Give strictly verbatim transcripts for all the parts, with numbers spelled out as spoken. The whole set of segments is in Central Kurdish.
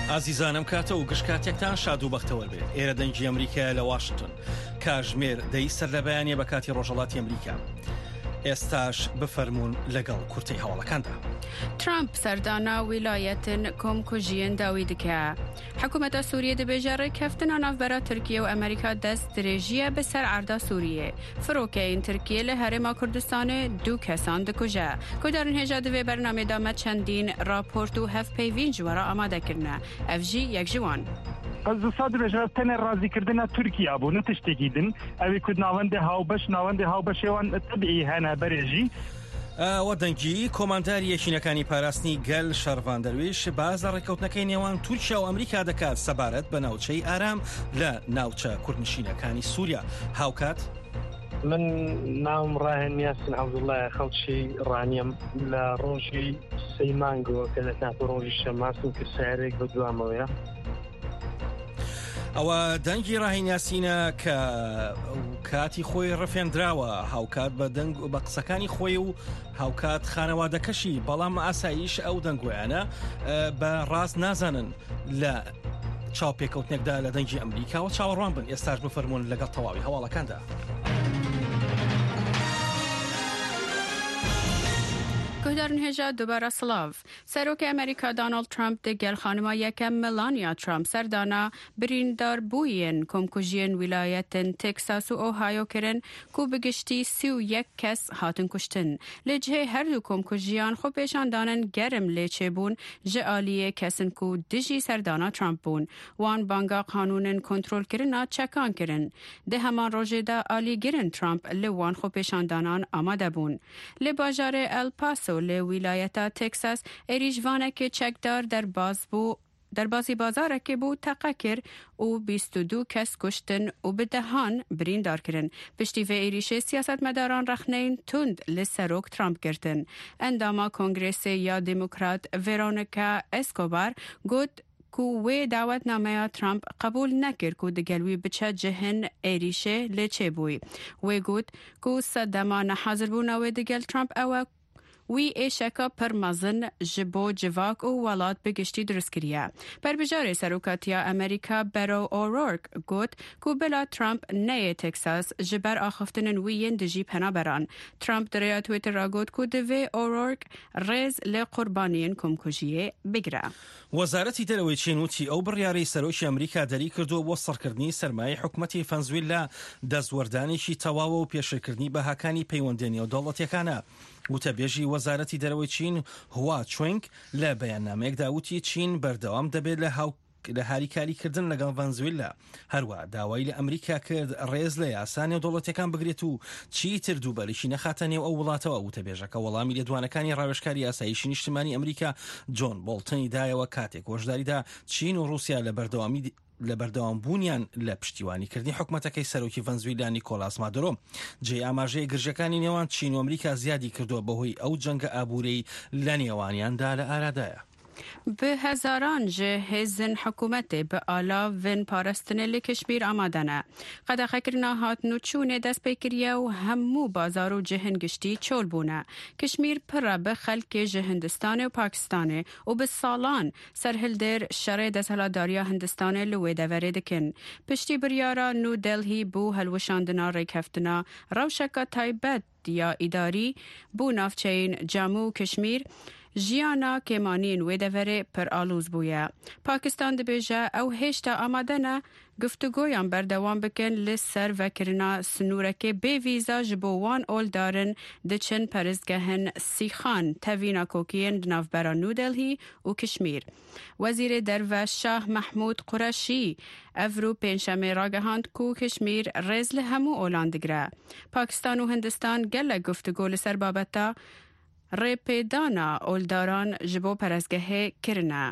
ئازیزانم کاتە و گشت کاتێکتان شاد و بەختەوە بێت. ئێرە دەنگی ئەمریکا لە واشنگتن کاژمێر دەی سەر لە بەیانیە بە کاتی ڕۆژهەڵاتی ئەمریکا. ئێستاش بفەرمونون لەگەڵ کورتەی هەواڵەکاندا. ترامپ سەردانا ویلایەتن کۆمکوژیان داوی دکە. حکوومەتە سووریە دەبێژە ڕێککەفتنە ناوبەرە تورکیە و ئەمریکا دەست درێژیە بەسەر عەردا سووریە. فڕۆکەین تورکیە لە هەرێما کوردستانە دوو کەسان دکوژە. کۆدارن هێژا دەوێ بەرنامێدامە چەندین راپۆرت و هەفپەیوین جووەرە ئامادەکردنە. ئەڤژی یەک جوان. Ez sadece tenê razîkirina Tirkiye bû ne tiştekî din evî ku navendê hawbeş navendê hawbeşê wan tibî hene berê jî ئەوە دەنگی کۆمانداری یەکینەکانی پاراستنی گەل شەڕڤان دەروێش باز لە ڕێکەوتنەکەی نێوان تورکیا و ئەمریکا دەکات سەبارەت بە ناوچەی ئارام لە ناوچە کوردنشینەکانی سووریا. هاوکات من ناوم ڕاهێن یاسین عەبدوڵڵایە خەڵکی ڕانیم لە ڕۆژی سەی مانگەوە کە لەتاپە ڕۆژی شەماسم کە سارێک بە دوامەوەیە. ئەوە دەنگی ڕاهینیاسینە کە کاتی خۆی ڕفێنراوە هاوکات بە دەنگ بە قسەکانی خۆی و هاوکات خانەوادەکەشی، بەڵام ئاساییش ئەو دەنگۆیانە بە ڕاست نازانن لە چاوپێکەوتنێکدا لە دەنگی ئەمریکاوە چاوەڕوان بن. ئێستاش بفەرمونون لەگەڵ تەواوی هەواڵەکاندا. گۆدارن هێژا دووبارە سلااف. سەرۆکی ئەمریکا دانالد ترامپ دەگەل خانما یەکەم ملانیا ترامپ سەردانا بریندار بووین کۆمکوژیان ویلایەتن تێکساس و ئۆهایۆکردن کو بگشتی سی و یەک کەس هاتن کوشتن. لە جهەی هەردوو کۆمکوژیان خۆ پێشاندانن گەرم لێچێبوون ژە ئالیە کەسن کو دژی سەردانا ترامپ بوون. وان بانگا قانونن کۆنترۆلکردنا چەکانکردن. دە هەمان ڕۆژێدا ئالیگرن ترامپ لە وان خۆ پێشاندانان ئامادە بوون. لە باژارێ ئەلپاسۆ لە ویلایەتە تێکساس ئێریژوانێکی چەکدار دەرباز بوو دەربازی بازارێکی بوو تەقە کرد و بیست و دوو کەس کوشتن و بدەهان بریندارکردن. پشتی vê êrişê siyasetmedaran rexneyên tund li serok Trump girtin. Endama Kongrêsê ya Demokrat Veronica Escobar got ku wê dawetnameya Trump qebûl nekir ku digelwî biçe cihên êrişê lê çêbûyî. Wê got ku sedema nehazîrbûna wê digel Trump ew وی ئێشەکە پڕمەزن ji bo civak û welat bi giştî durist kiriye. Berbijارê Serokatiya Amerîka Beto O'Rourke got ku bila Trump neyê Texas ji ber axiftinên wî yên dijî penaberan. Trump di rêya Twitter'a got ku divê O'Rourke rêz lê qurbaniyên komkujiyê bigire. وەزارەتی دەرەوەی چین وتی ئەو بڕیارەی سەرۆکی ئەمریکا دەری کردووە بۆ سەرکردنی سەرمایەی حکومەتی ڤەنزوێلا دەستوەردانێکی تەواوە و پێشێکردنی بەهاکانی پەیوەندێنی و دەوڵەتیەکانە. وتەبێژی وەزارەتی دەرەوەی چین هوا چوینگ لە بەیاننامەیەکدا وتی چین بەردەوام دەبێت لە هاو لە هاریکاریکردن لەگەڵ ڤەنزوێلا. هەروە داوای لە ئەمریکا کرد ڕێز لە یاسانی و دەوڵەتیەکان بگرێت و چیتر دووبەرشی نەخاتە نێو ئەو وڵاتەوە. وتەبێژەکە وەڵامی لێدوانەکانی ڕاوێژکاری یاساییشی نیشتیمانی ئەمریکا جۆن بۆڵتنی دایەوە کاتێک هۆشداریدا چین و رووسیا لە بەردەوامی لە بەردەوام بوونیان لە پشتیوانیکردنی حکومەتەکەی سەرۆکی ڤەنزوێلا نیکۆلاس مادورۆ. جێ ئاماژەی گرژەکانی نێوان چین و ئەمریکا زیادی کردووە بەهۆی ئەو جەنگە ئابوورەی لە نێوانیاندا لە ئارادایە. به هزاران جه هزن حکومت به آلا ون پارستنه لکشمیر آمادنه. قدقه کرنا هات نوچونه دست پیکریه و همو بازار و جهن گشتی چول بونه. کشمیر پر به خلک جهندستان و پاکستان و به سالان سرهل در شرع دستهلاداریا هندستان لوی دوره دکن. پشتی بریارا نو دلهی بو هلوشاندنا ریکفتنا روشکا تایبت یا اداری بو نافچین جامو کشمیر ژیانا کێمانین وێ دەڤەرێ پڕ ئالوز بووە. پاکستان دەبێژە ئەو هێشتا ئامادەنە گفتوگۆیان بەردەوام بکەن لە سەر ڤەکردنا سنوورەکێ بێ ڤیزا ji bo wan oldarin diçin peristgehên Sîxan tevîna kokiyên di navbera Nû Delhî û Kişmîr. Wezîrê derve Şah Mehmûd Qureşî ev rû pênşemê ragihand ku Kişmîr rêz li hemû olan digire. Pakistan û Hindistan gelek guftugô li ser babeta ڕێپێدانە ئۆلداران ji bo perestgehê kirine.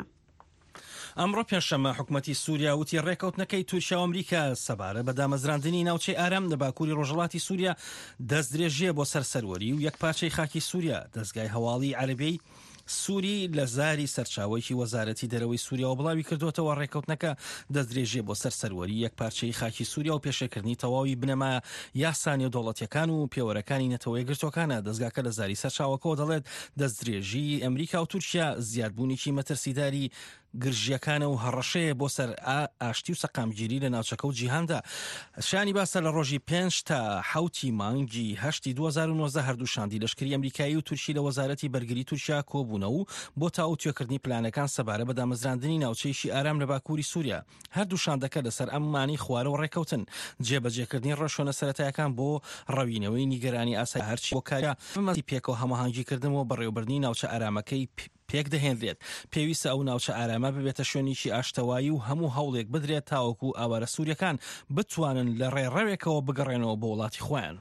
ئەمڕۆ پێنجشەممە حکومەتی سووریا وتی ڕێکەوتنەکەی تورکیا و ئەمریکا سەبارە بە دامەزراندنی ناوچەی ئارام لە باکووری ڕۆژهەڵاتی سووریا دەستدرێژیە بۆ سەرسەروەری و یەک پارچەی خاکی سووریا. دەستگای هەواڵی عەرەبیی سووری لە زاری سەرچاوەیەکی وەزارەتی دەرەوەی سووریا و بڵاوی کردوتەوە ڕێکەوتنەکە دەستدرێژیە بۆ سەر سەروەری یەک پارچەی خاکی سووریا و پێشەکردنی تەواوی بنەما یاسانی و دەوڵەتیەکان و پێوەرەکانی نەتەوەی گرتوەکانە. دەستگاکە لە زاری سەرچاوەکەەوە دەڵێت دەستدرێژی ئەمریکا و تورکیا زیادبوونێکی مەترسیداری گرژیەکانە و هەڕەشەیە بۆ سەر ئاشتی و سەقامگیری لە ناوچەکە و جیهاندا. شانی باسە لە ڕۆژی پێنج تا حوتی مانگی هەشتی دوو هەزار و نۆزدە هەردوو شاندی لەشکری ئەمریکایی و تورکی لە وەزارەتی بەرگری تورکیا کۆبوونە و بۆ تاوتوێکردنی پلانەکان سەبارە بە دامەزراندنی ناوچەیشی ئارام لە باکووری سووریا. هەردوو شاندەکە لەسەر ئەم مانی خوارە و ڕێکەوتن جێبەجێکردنی ڕەشۆنە سەرەتایەکان بۆ ڕەوینەوەی نیگەرانی ئاسایی هەرچی بۆ کارە مەسی پێکەوە هەماهەنگیکردنەوە بەڕێوەبردنی ناوچە ئارامەکەی پێک دەهێنرێت. پێویستە ئەو ناوچە ئارامە ببێتە شوێنیشی ئاشتەوایی و هەموو هەوڵێک بدرێت تاوەکو ئاوارە سووریەکان بتوانن لە ڕێڕەوێکەوە بگەڕێنەوە بۆ وڵاتی خۆیان.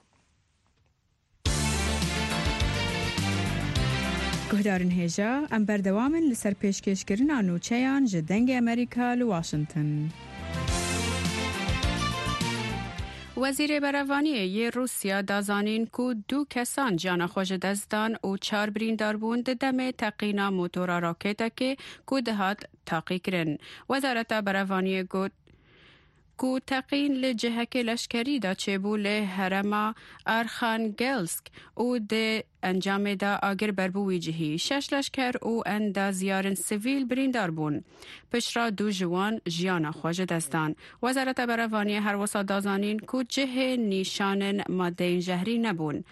گهدارن هێژە ئەم بەردەوامن لەسەر پێشکەشکردنا نوچەیان ji dengê Amerîka li Washington. وەزیرê berevaniye yê Rusya dazanîn ku du kesan ciyana xwe ji dest dan û çar birîndar bûn di demê teqîna motora rokêtekê ku dihat taqîkirin. Wezareta Berevaniyê got ku teqîn li cihekê leşkerî da çêbû lê herêma Arkhangelsk û di encamê da agir berbû wî cihî. Şeş leşker û endaziyarên sivîl birîndar bûn. Pişra du ji wan jiyana xwe ji dest dan. Wezareta Berevaniyê her wisa dazanîn ku cihê nîşanên maddeyên jehrî nebûn.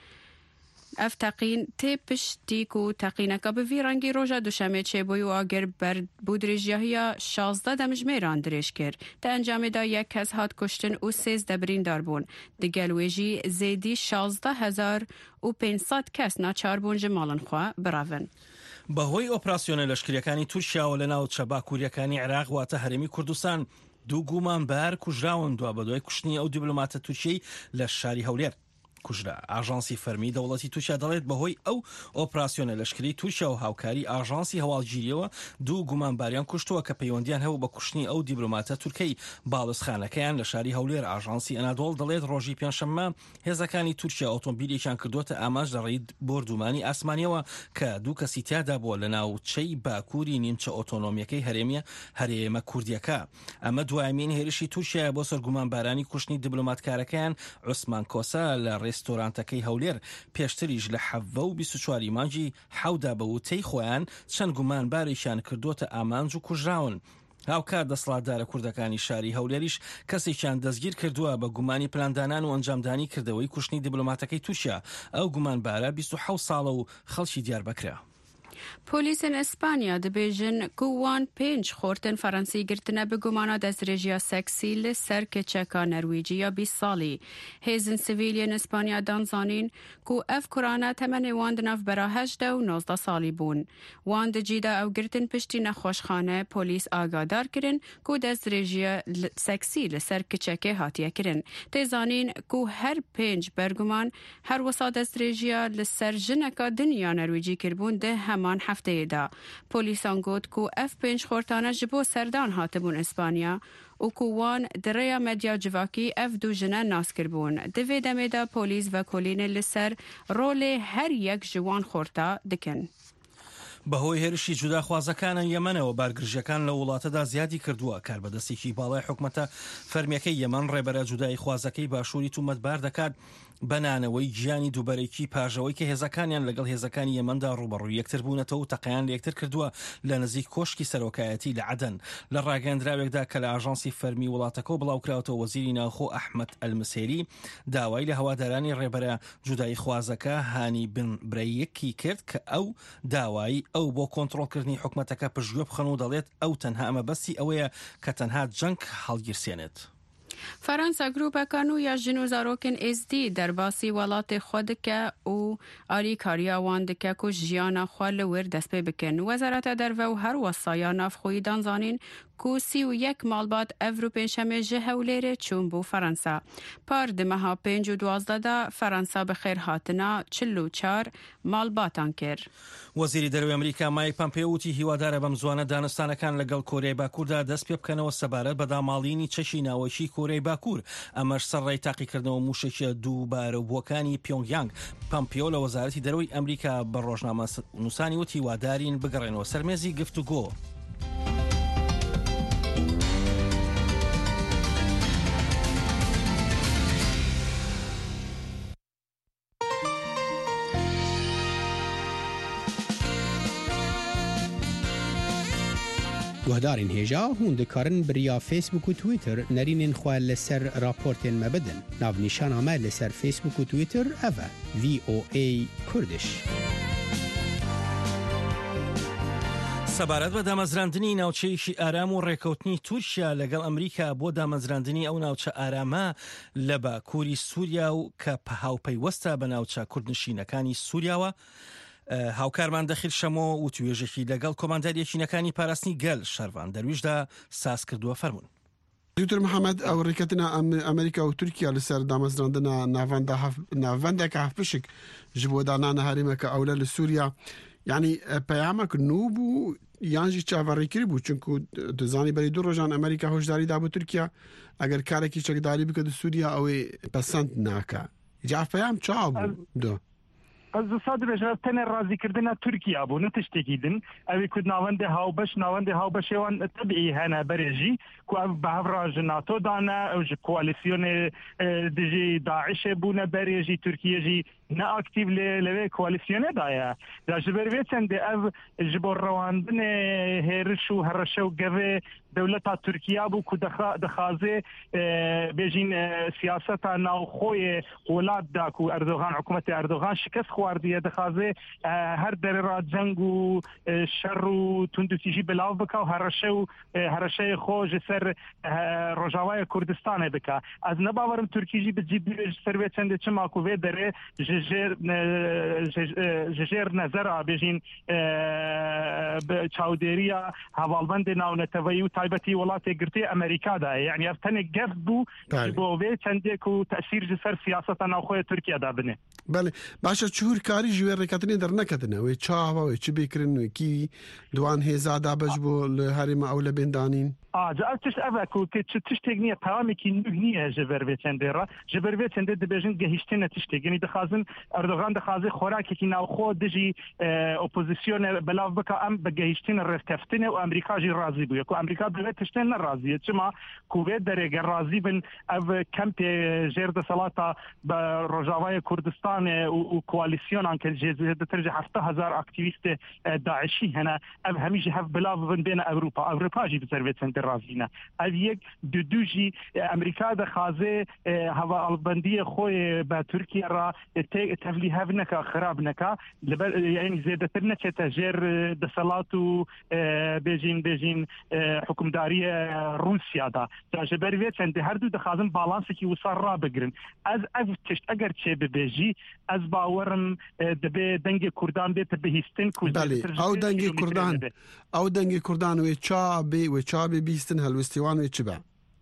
Ev teqîn tê piştî ku teqîneka bi vî rengî roja duşemê çêbûyî û agir berbû dirêjiya şazda demijmêran dirêj kir. Di encamê da yek kes hat kuştin û sêzdeh birîndar bûn. Di gel wê jî zêdî şazda hezar û pênc sed kes naçar bûn ji malên xwe biravin. بەهۆی ئۆپراسیۆنە لەشکریەکانی تورکیاوە لە ناوچە باکووریەکانی عێراق واتە هەرێمی کوردستان دوو گومانبار کوژراون دوا بە دوای کوشتنی ئەو دیبلۆماتە تورکیەی لە شاری هەولێر کوژرا. ئاژانسی فەرمی دەوڵەتی تورکیا دەڵێت بەهۆی ئەو ئۆپراسیۆنە لەشکری تورکیا و هاوکاری ئاژانسی هەواڵگیریەوە دوو گومانباریان کوشتووە کە پەیوەندیان هەبوو بە کوشتنی ئەو دیبلۆماتە تورکیی باڵوسخانەکەیان لە شاری هەولێر. ئاژانسی ئەنادۆڵ دەڵێت ڕۆژی پێنجشەممە هێزەکانی تورکیا ئۆتۆمبیلێکیان کردوتە ئاماژ لە ڕێی بردومانی ئاسمانیەوە کە دوو کەسی تیادا بووە لە ناوچەی باکووری نیمچە ئۆتۆنۆمیەکەی هەرێمیە هەرێمە کوردیەکە. ئەمە دوایمین هێرشی تورکیا بۆ سەر گومانبارانی کوشتنی دیبلۆماتکارەکەیان عوسمان کۆسا لە ڕێستۆرانتەکەی هەولێر. پێشتریش لە حەڤە و بیست و چوار مانگی حەودا بە وتەی خۆیان چەند گومانبارێکیان کردوتە ئامانج و کوژراون. هاوکار دەسەڵاتدارە کوردەکانی شاری هەولێریش کەسێکیان دەستگیر کردووە بە گومانی پلاندانان و ئەنجامدانی کردەوەی کوشتنی دیبلۆماتەکەی تورکیا. ئەو گومانبارە بیست و حەوت ساڵە و خەڵکی دیار بکرا. پۆلیسên Espanya dibêjin ku wan pênc xortên Frensî girtine bi gumana destdirêjiya seksî li ser keçeka Nerwîcî ya bîst salî. Hêzin sivîliyên Espanya dan zanîn ku ev kurane temenê wan di navbera hejdeh û nozdeh salî bûn. Wan di cî da ew girtin piştî nexweşxane polîs agadar kirin ku destdirêjiya seksî li ser keçekê hatiye kirin. Tê zanîn ku her pênc berguman her wisa destdirêjiya li ser jineka din ya Nerwîcî kirbûn di heman hefteyê da. Polîsan got ku ev pênc xortane ji bo serdan hatibûn Espanya û ku wan di rêya medya civakî ev du jine naskiribûn. Di vê demê de polîs vekolînê li ser rolê her yek ji wan xorta dikin. بەهۆی هێرشی جوداخوازەکانە یەمەنەوە بارگرژەکان لە وڵاتەدا زیادی کردووە. کاربەدەستێکی باڵای حکومەتە فەرمیەکەی یەمەن ڕێبەرە جودای خوازەکەی باشووری تومەتبار دەکات بەنانەوەی گیانی دووبەرێکی پاژەوەی کە هێزەکانیان لەگەڵ هێزەکانی یەمەندا ڕوبەڕووی یەکتر بوونەتەوە و تەقەیان لە یەکتر کردووە لە نزیک کۆشکی سەرۆکایەتی لە عەدەن. لە ڕاگەیاندراوێکدا کە لە ئاژانسی فەرمی وڵاتەکە بڵاوکراوەتەوە وەزیری ناوخۆ ئەحمەد ئەلمسێری داوای لە هەوادارانی ڕێبەرە جودای خوازەکە هانی بن برەیەکی کرد کە ئەو داوای ئەو بۆ کۆنتڕۆڵکردنی حکومەتەکە پشتگوێ بخەن و دەڵێت ئەو تەنها ئەمە بەستی ئەوەیە کە تەنها جەنگ هەڵگیرسێنێت. فرانسا گروپەکان و یا ژن و zarokên êzdî derbasî welatê xwe dike û alîkariya wan dike ku jiyana xwe li wir dest pê bikin. Wezareta derve û her wesaya navxweyî dan zanîn ku sî û yek malbat ev rû pênçemê ji Hewlêrê çûn bû Fransa. Par di meha pênc û duwazdeh da Fransa bi xêrhatina çil û çar malbatan kir. وەزیری دەرەوەی ئەمریکا مایک پۆمپێۆ وتی هیوادارە بەم زوانە دانستانەکان لەگەڵ کۆرەی باکووردا دەست پێ بکەنەوە سەبارەت بە داماڵینی چەشی ناوەشی کۆرەی باکوور. ئەمەش سەرڕای تاقیکردنەوە موشێکی دووبارەبووەکانی پیۆنگیانگ. پۆمپێۆ لە وەزارەتی دەرەوەی ئەمریکا بە ڕۆژنامە نووسانی وتی وادارین بگەڕێنەوە سەرمێزی گفتوگۆ. گهدارین هجا هون دکارن بریا فیسبوک و تویتر نرینین خواه لسر راپورتین مبدن ناو نیشان آمه لسر فیسبوک و تویتر اوه وی او ای کردش. سەبارەت بە دامەزراندنی ناوچەیەکی ئارام و ڕێکەوتنی تورکیا لەگەڵ ئەمریکا بۆ دامەزراندنی ئەو ناوچە ئارامە لە باکووری سووریا و کە هاوپەیوەستە بە ناوچە کوردنشینەکانی سووریاوە، هاوکارمان دەخیل شەمۆ و توێژێکی لەگەڵ کۆمانداریەکینەکانی پاراستنی گەل شەروان دەرویشدا ساز کردووە فەرموون. دکتور محمد ئەو ڕێکەتنە ئەمریکا و تورکیا لەسەر دامەزراندنە ناوەندێکە هەفپشک ji بۆ دانانە هەرێمەکە ئەولە لە سووریا، یعنی پەیامێک نو بوو یانجی چاوەڕێکردی بوو، چونکو دەزانی بەری دوو ڕۆژان ئەمریکا هۆشداری دا بۆ تورکیا ئەگەر کارێکی چەکداری بکە سووریا ئەوەی پەسەند ناکە. جا پەیام چاو بوو دۆ از صادر بجرد تن رازی کردن ترکیه بو نتشتکی دن اوی کد ناونده هاوبش ناونده هاوبش وان طبیعی هنه برجی کو او بهفراج ناتو دانه او جی کوالیسیون دیجی داعش بونه برجی ترکیه جی نه اکتیو لوی کوالیسیون دایا دا جبر ویتن ده او جبر رواندن هرش و هرش و گوه دولتا ترکیه بو کو دخازه بیجین سیاست ناو خوی ولاد دا کو اردوغان حکومت اردوغان شکست خواردیه دخازه هر در را جنگ و شر و تندوتیجی بلاو بکا و هرشه و هرشه خوش سر رجاوای کردستان بکا. از نباورم ترکیجی بجیب سروی چنده چما کوه داره ججر نظر بیجین چاودریا حوالبند ناو نتوی و تایبتی ولات گرتی امریکا دا، یعنی افتن گفت بو جبوه چنده کو تأثیر جسر سیاست ناو خوی ترکیه دا بنه. بله باشه چهور کاری جوی ڕێکەوتنی دەرنەکەتنە وی چاوە چ بیکردن و کی دوان هێزادا بەش بۆ لە هەرێمە ئەو لە بێندانین. آه جا تش أباكو تشتغني تمامي كي نغنية جبر بيتندرا جبر بيتند دبجن جهشتنا تشتغني دخازن أردوغان دخازي خوراكي كي ناخو دجي أوبوزيسيون بلاف بكا أم بجهشتنا رفتفتنا وأمريكا جي راضي بيو كو أمريكا بيت تشتنا راضية تما كوفيد درجة راضي بن أب كامب جرد صلاة برجاوي كردستان وكواليسيون عن كل جزء ترجع حتى هزار أكتيفيست داعشي هنا أب هميجي هف بلاف بين أوروبا أوروبا جي بسربت رازینا از یک دو دوجی امریکا دخوازه هوا البندی خوی با ترکیه را تفلیه نکا خراب نکا یعنی زیاده تر نچه تجر دسالات و بیجین بیجین حکمداری روسیا دا جبر ویت چند هر دو دخوازن بالانسی که وصار را بگرن از افتشت اگر چه ببیجی از باورم دبی دنگ کردان بیت بهیستن بله او دنگ کردان او دنگ کردان و چابی و چابی بیستن هەلوستیوان وێ چ بە؟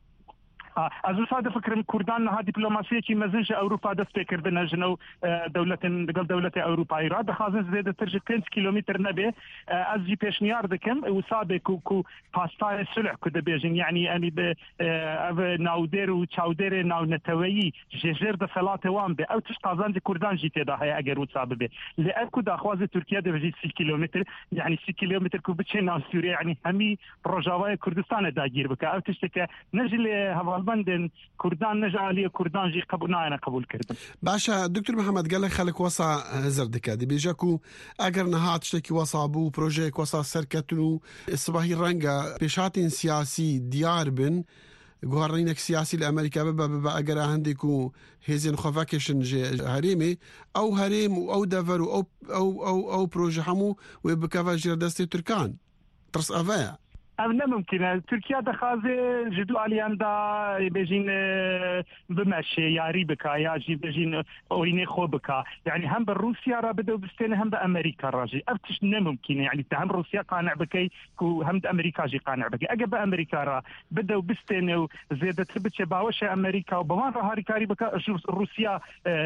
از وساد فكر كردان ها دبلوماسيه كي مزنج اوروبا دست كردنا جنو دولة دقل دولة اوروبا راد خازن زيد ترجع خمسة كيلومتر نبي از جي بيشنيار دكم وساد كو كو باستاي سلع كد بيجن يعني اني ب ناودير و تشاودير ناو نتوي جزير د صلاه وان به او تشتازان دي كردان جيت ده هي اگر وساب به لاكو دا خواز تركيا ده بيجي ستة كيلومتر يعني ستة كيلومتر كو بتشنا سوريا يعني همي رجاوي كردستان داگير بك او تشتكه نجل هوا بندن كردان نجعلي كردان جي قبولنا أنا قبول كردم. باشا دكتور محمد قال لك خلك وصا هزردك دي بيجاكو أجر نهات شتكي وصا بو بروجيك وصا سركتنو الصباحي رنجا بيشاتين سياسي ديار بن جوهرينك سياسي لأمريكا ببا ببا أجر عندكو هزين خفاكشن هريمي أو هريم أو دافر أو أو أو أو بروجي حمو وبكافا جردستي تركان ترس أفايا. أنا ممكن تركيا دخازة جدو عليان دا بيجين بمشي ياري بكا ياجي بيجين أويني خو بكا يعني هم بالروسيا را بدو بستين هم بأمريكا راجي أفتش ممكن يعني هم روسيا قانع بكي كو هم أمريكا جي قانع بكي أجا بأمريكا را بدو بستين وزيادة تبتش باوش أمريكا وبمان را هاري كاري بكا روسيا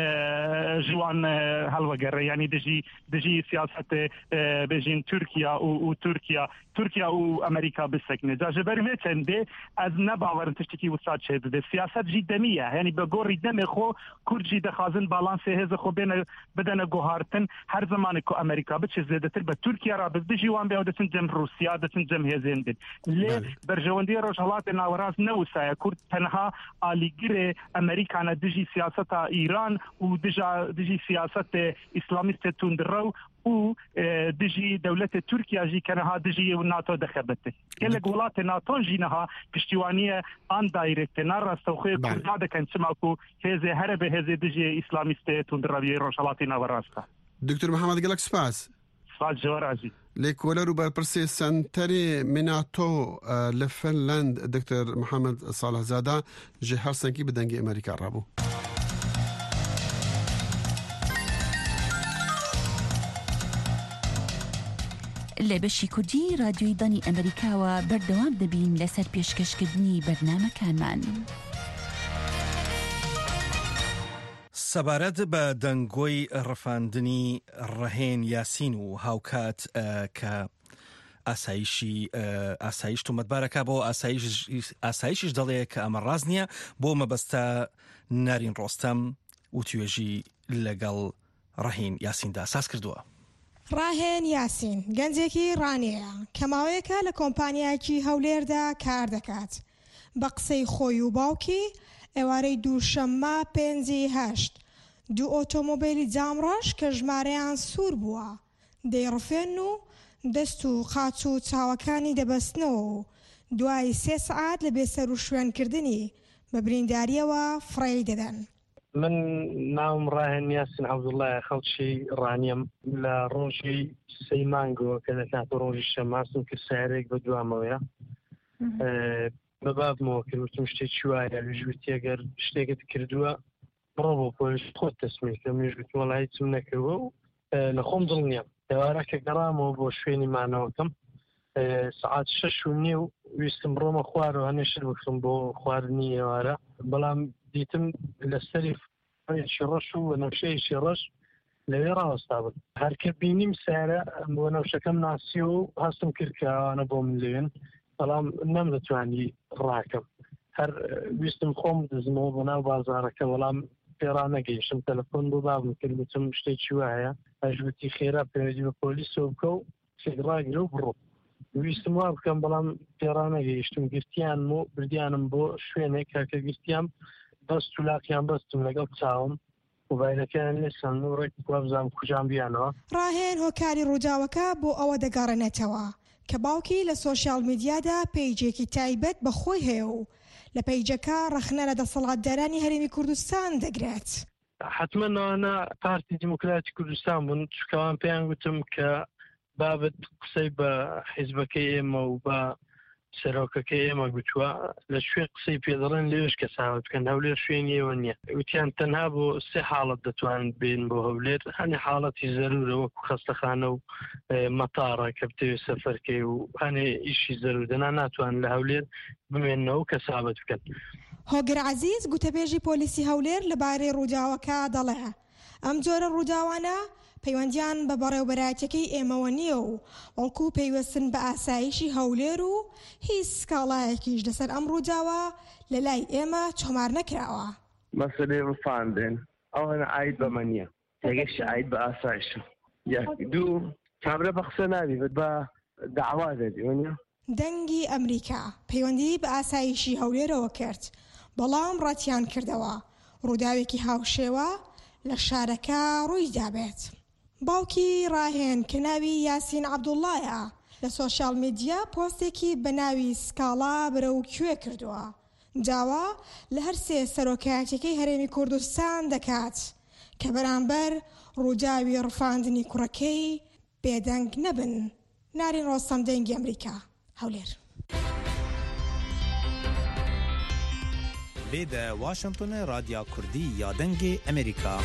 جوان هالوغر يعني دجي دجي سياسة بيجين تركيا وتركيا تركيا وأمريكا بسكنه دا جبر متنده از نباور تشتكي وساد شد ده سياسات جدميه يعني بقول دم خو كرجي دخازن بالانس هز خو بين بدن جوهارتن هر زمان كو امريكا بتش زادت بتركيا را بدجي وان بيود تنجم روسيا ده تنجم هزين ليه برجوندي رجالات ناوراز نوسا كرد تنها اليغري امريكا ندجي سياسه ايران ودجا دجي سياسه اسلاميست تندرو و دجي دولة تركيا جي كانها دجي وناتو دخبته كل قولات ناتو جينها پشتیوانی آن دایرکت نار سوخه کرداده کن سماکو هزه هرب هزه دجي اسلامیسته تندروی روشالاتی نوراستا. دکتور محمد گلک سپاس. سپاس جوارازی. ليكولا روبر برسي سنتري مناتو لفنلاند دكتور محمد صالح زاده جهر سنكي بدنجي امريكا رابو. لە بەشی کوردی رادیۆی دانی ئەمریکاوە بەردەوام دەبین لەسەر پێشکەشکردنی بەرنامەکانمان. سەبارەت بە دەنگۆی ڕەفاندنی ڕەهێن یاسین و هاوکات کە ئاسایشی ئاسایش تومەتبارەکە بۆ ئاسایشیش دەڵێ کە ئەمە ڕاست نییە بۆ مەبەستە نارین ڕۆستەم و توێژی لەگەڵ ڕەهین یاسیندا ساز کردووە. ڕاهێن یاسین گەنجێکی ڕانەیە کە ماوەیەکە لە کۆمپانیایەکی هەولێردا کار دەکات. بە قسەی خۆی و باوکی ئێوارەی دووشەممە پێنجی هەشت دوو ئۆتۆمۆبیلی جامڕەش کە ژمارەیان سوور بووە دەیڕفێن و دەست و قاچ و چاوەکانی دەبەستنەوە و دوای سێ سەعات لە بێسەر و شوێنکردنی بە برینداریەوە فڕێی دەدەن. من ناوم ڕاهێن یاسین عەبدوڵڵایە خەڵکی ڕانیم لە ڕۆژی سەی مانگەوە کە دەکاتە ڕۆژی شەماسم کە سارێک بە دوامەوەیە بە بابمەوە کردوتم شتێکی وایە ویژوتی ئەگەر شتێکت کردووە بڕۆ بۆ پۆلیس خۆت تەسمیل کە منیش گوتم وەڵا هیچم نەکردووە و لە خۆم دڵ نییە. ئێوارە کە گەڕامەوە بۆ شوێنی مانەوەکەم سعات شەش و نیو ویستم بڕۆمە خوارەوە هەنێشت بکڕم بۆ خواردنی ئێوارە بەڵام دیتم لەسەری ڕەش و نەوشەیەکی ڕەش لەوێ ڕاوەستا بن. هەرکە بینیم سارە بۆ نەوشەکەم ناسی و هەستم کرد کە ئەوانە بۆ من لێن بەڵام نەمدەتوانی ڕاکەم. هەر ویستم خۆم دزمەوە بۆ ناو بازارەکە بەڵام پێڕا نەگەیشتم تەلەفۆن بۆ بابم کرد وتم شتێکی وایە ئەژوتی خێرا پێوەدی بە پۆلیسەوە بکە و ڕاگرە و بڕۆ. ویستم وا بکەم بەڵام پێڕا نەگەیشتم گرتیان و بردیانم بۆ شوێنێک کاکە گرتیام بەست و لاقیان بەستم لەگەڵ چاوم موبایلەکەیان لێسان و ڕێک وابزانم کوجان بیانەوە. ڕاهێن هۆکاری ڕووداوەکە بۆ ئەوە دەگەڕێنێتەوە کە باوکی لە سۆشیال میدیادا پیجێکی تایبەت بە خۆی هەیە و لە پیجەکە ڕەخنە لە دەسەڵاتدارانی هەرێمی کوردستان دەگرێت. حتمما ئەوانە پارتی دیموکراتی کوردستان بوون چکەوان پێیان گوتم کە بابەت قسەی بە حیزبەکەی ئێمە و بە سەرۆکەکەی ئێمە گوتووە لە شوێ قسەی پێدەڵێن لێش کە ساوت بکەن هەولێر شوێنی ئێوە نییە. وتیان تەنها بۆ سێ حاڵەت دەتوانن بێن بۆ هەولێر هەنێ حاڵەتی زەرورە وەکو خەستەخانە و مەتاڕە کە بتەوێت سەفەرکەی و هەنێ ئیشی زەرودەنا ناتوان لە هەولێر بمێنەوە کە سابت بکەن. هۆگر عەزیز گوتەبێژی پۆلیسی هەولێر لەبارەی ڕووداوەکە دەڵێ ئەم جۆرە ڕووداوانە پەیوەندیان بە بەڕێوەبەرایەتەکەی ئێمەوە نییە و وەڵکو پێیوەستن بە ئاسایشی هەولێر و هیچ سکاڵایەکیش لەسەر ئەم ڕووداوە لە لای ئێمە چۆمار نەکراوە. مەسەلەی ڕفاندن ئەو هەنە ئاید بەمە نییە یەکێکش ئاید بە ئاسایشە یەک دوو کابرا بە قسە نابێت بە داوا دەبێ وەنیە. دەنگی ئەمریکا پەیوەندی بە ئاسایشی هەولێرەوە کرد بەڵام ڕەتیان کردەوە ڕووداوێکی هاوشێوە لە شارەکە ڕووی دابێت. باوکی ڕاهێن کە ناوی یاسین عەبدوڵڵایە لە سۆشیال میدیا پۆستێکی بە ناوی سکاڵا بەرەو کوێ کردووە داوا لە هەر سێ سەرۆکایەتەکەی هەرێمی کوردستان دەکات کە بەرامبەر ڕووداوی ڕفاندنی کوڕەکەی بێدەنگ نەبن. نارین ڕۆستەم دەنگی ئەمریکا هەولێر. لێدە واشنگتن رادیا کوردی یا دەنگی ئەمریکا.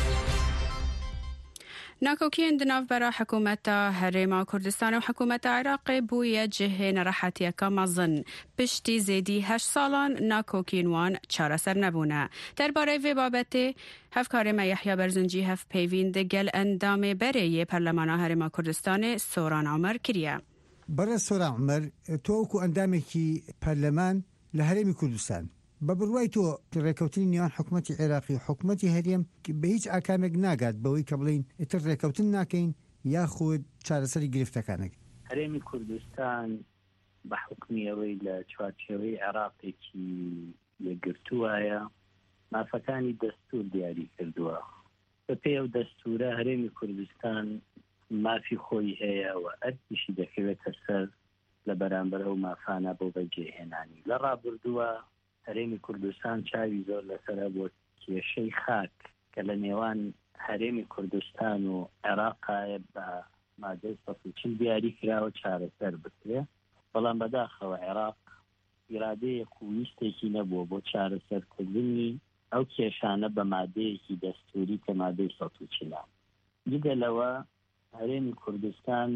ناکۆکیên di navbera hikûmeta Herêma Kurdistanê û hikûmeta Iraqê bûye cihê nerahetiyeka mezin. Piştî zêdî heşt salan nakokîn wan çareser nebûne. Derbarê vê babetê hevkarê me Yehya Berzincî hevpeyvîn di gel endamê berê yê Perlemana Herêma Kurdistanê Soran Amer kiriye. Bara Soran Amer to wekû endamekî Perleman li Herêmî Kurdistan بە بڕوای تۆ ڕێکەوتنی نێوان حکوومەتی عێراقی و حکوومەتی هەرێم بە هیچ ئاکامێک ناگات بەوەی کە بڵین ئیتر ڕێکەوتن ناکەین یاخود چارەسەری گرفتەکانێک. هەرێمی کوردستان بە حکمی ئەوەی لە چوارچێوەی عێراقێکی یەکگرتووایە مافەکانی دەستور دیاری کردووە. بە پێی ئەو دەستورە هەرێمی کوردستان مافی خۆی هەیە و ئەرکیشی دەکەوێتە سەر لە بەرامبەر ئەو مافانە بۆ بەجێهێنانی. لە ڕابردووە هەرێمی کوردستان چاوی زۆر لەسەر بۆ کێشەی خاک کە لە نێوان هەرێمی کوردستان و عێراقایە بە مادەی سەد و چل دیاری کراوە چارەسەر بکرێ، بەڵام بەداخەوە عێراق ئیرادەیەک و ویستێکی نەبووە بۆ چارەسەرکردنی ئەو کێشانە بە مادەیەکی دەستوری کە مادەی سەد و چلە. جگە لەوە هەرێمی کوردستان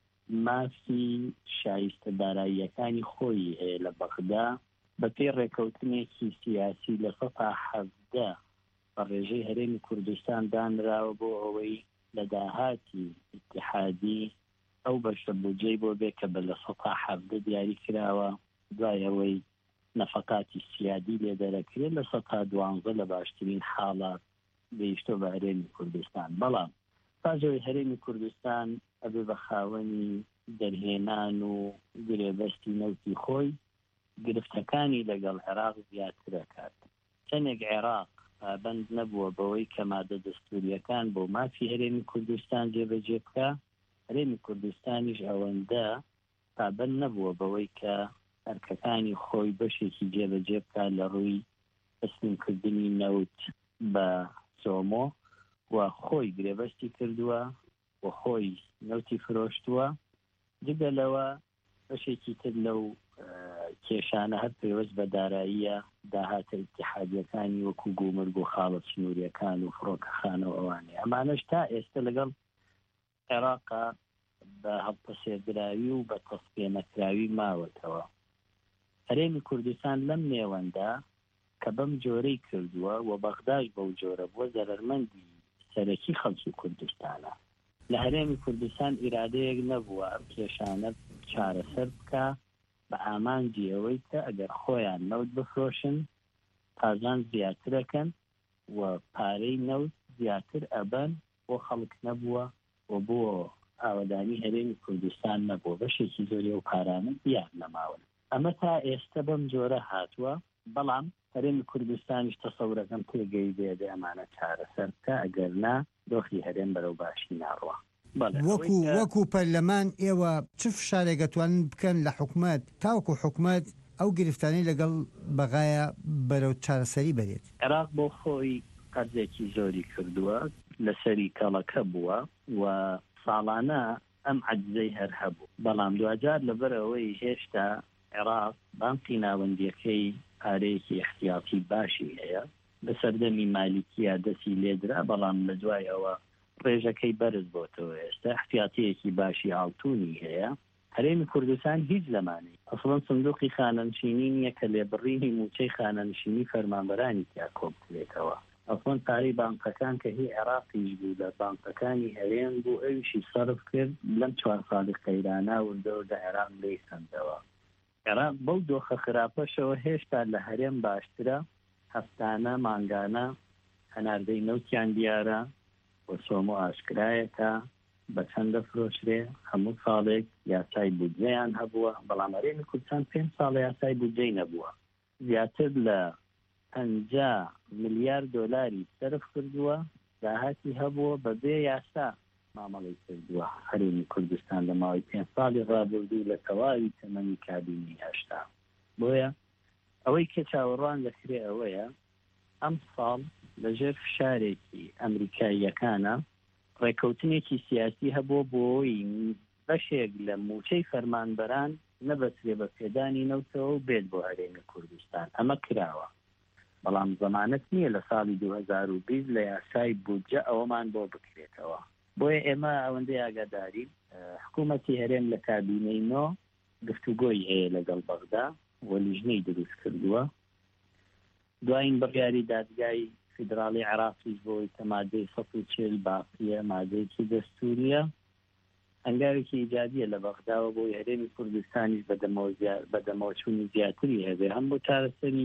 مافی شایستە داراییەکانی خۆی هەیە لە بەغدا بە پێی ڕێکەوتنێکی سیاسی لە سەدا حەڤدە بە ڕێژەی هەرێمی کوردستان دانراوە بۆ ئەوەی لە داهاتی ئیتحادی ئەو بەشە بودجەی بۆ بێ کە بە لە سەدا حەڤدە دیاری کراوە، دوای ئەوەی نەفەقاتی سیادی لێ دەرەکرێت لە سەدا دوانزە لە باشترین حاڵات گەیشتۆ بە هەرێمی کوردستان. بەڵام پاژەوەی هەرێمی کوردستان ئەبێ بە خاوەنی دەرهێنان و گرێبەستی نەوتی خۆی گرفتەکانی لەگەڵ عێراق زیاترەکات. چەندێک عێراق پابەند نەبووە بەوەی کە مادە دەستوریەکان بۆ مافی هەرێمی کوردستان جێبەجێ بکە، هەرێمی کوردستانیش ئەوەندە پابەند نەبووە بەوەی کە ئەرکەکانی خۆی بەشێکی جێبەجێ بکە لە ڕووی تەسلیمکردنی نەوت بە سۆمۆ و خۆی گرێبەستی کردووە و خۆی نەوتی فرۆشتووە. جگە لەوە بەشێکی تر لەو کێشانە هەر پێوەست بە داراییە داهاتە ئیتحادیەکانی وەکو گومرگ و خاڵە سنووریەکان و فڕۆکەخانە و ئەوانەیە. ئەمانەش تا ئێستا لەگەڵ عێراقا بە هەڵپەسێردراوی و بە تەسپێنەکراوی ماوەتەوە. هەرێمی کوردستان لەم نێوەندا کە بەم جۆرەی کردووە و بەغداش بەو جۆرە بووە زەرەرمەندی سەرەکی خەڵکی کوردستانە. لە هەرێمی کوردستان ئیرادەیەک نەبووە ئەم کێشانە چارەسەر بکە بە ئامانجی ئەوەی کە ئەگەر خۆیان نەوت بفرۆشن پازان زیاترەکەن و پارەی نەوت زیاتر ئەبەن بۆ خەڵک نەبووە و بۆ ئاوەدانی هەرێمی کوردستان نەبووە، بەشێکی زۆری و پارانە دیار نەماون. ئەمە تا ئێستا بەم جۆرە هاتووە، بەڵام هەرێمی کوردستانیش تەسەورەکەم تێگەی دێدە ئەمانە چارەسەر بکە، ئەگەر نا دۆخی هەرێم بەرەو باشی ناڕوە. وەکو وەکو پەرلەمان ئێوە چ فشارێک دەتوانن بکەن لە حکوومەت تاوەکو حکوومەت ئەو گرفتانەی لەگەڵ بەغایە بەرەو چارەسەری بەرێت؟ عێراق بۆ خۆی قەرزێکی زۆری کردووە لەسەری کەڵەکە بووە و ساڵانە ئەم عەجزەی هەر هەبوو، بەڵام دوجار لەبەرەوەی هێشتا عێراق بانقی ناوەندیەکەی پارەیەکی احتیاطی باشی هەیە بە سەردەمی مالیکیە دەستی لێدرا، بەڵام لە دوای ئەوە ڕێژەکەی بەرز بۆتەوە. ئێستا احتیاطیەکی باشی هاڵتونی هەیە. هەرێمی کوردستان هیچ زمانی ئەسڵەن سندوقی خانەنشینی نییە کە لێبڕینی موچەی خانەنشینی فەرمانبەرانی تیا کۆبکرێتەوە. ئەسڵەن پارەی بانکەکان کە هی عێراقیش بوو لە بانکەکانی هەرێم بوو ئەویشی سەرف کرد لەم چوار ساڵی قەیرانە وردەوردە عێراق لێی سندەوە. عێراق بەو دۆخە خراپەشەوە هێشتا لە هەرێم باشترە، هەفتانە مانگانە هەناردەی نەوتیان دیارە بۆ سۆمۆ ئاشکرایەکە بە چەندە فرۆشرێ، هەموو ساڵێک یاسای بودجەیان هەبووە، بەڵام هەرێمی کوردستان پێنج ساڵ یاسای بودجەی نەبووە. زیاتر لە پەنجا ملیار دۆلاری سەرف کردووە، داهاتی هەبووە بەبێ یاسا مامەڵی کردووە هەرێمی کوردستان لە ماوەی پێنج ساڵی ڕابردوو لە تەواوی تەمەنی کابینی هەشتا. بۆیە ئەوەی کە چاوەڕوان دەکرێ ئەوەیە ئەم ساڵ لەژێر فشارێکی ئەمریکاییەکانە ڕێکەوتنێکی سیاسی هەبوو بۆی بەشێک لە موچەی فەرمانبەران نەبەسرێ بە پێدانی نەوتەوە و بێت بۆ هەرێمی کوردستان. ئەمە کراوە، بەڵام زەمانەت نییە لە ساڵی دوو هەزار و بیست لە یاسای بودجە ئەوەمان بۆ بکرێتەوە. بۆیە ئێمە ئەوەندەی ئاگادارین حکوومەتی هەرێم لە کابینەی نۆ گفتوگۆی هەیە لەگەڵ بەغدا و لیژنەی دروست کردووە. دوایین بڕیاری دادگای فیدراڵی عێراقیش بۆی کە مادەی سەد و چل باقیە مادەیەکی دەستوریە، هەنگاوێکی ئیجادیە لە بەغداوە بۆی هەرێمی کوردستانیش بەدەمەوچوونی زیاتری هەبێ، هەم بۆ چارەسەری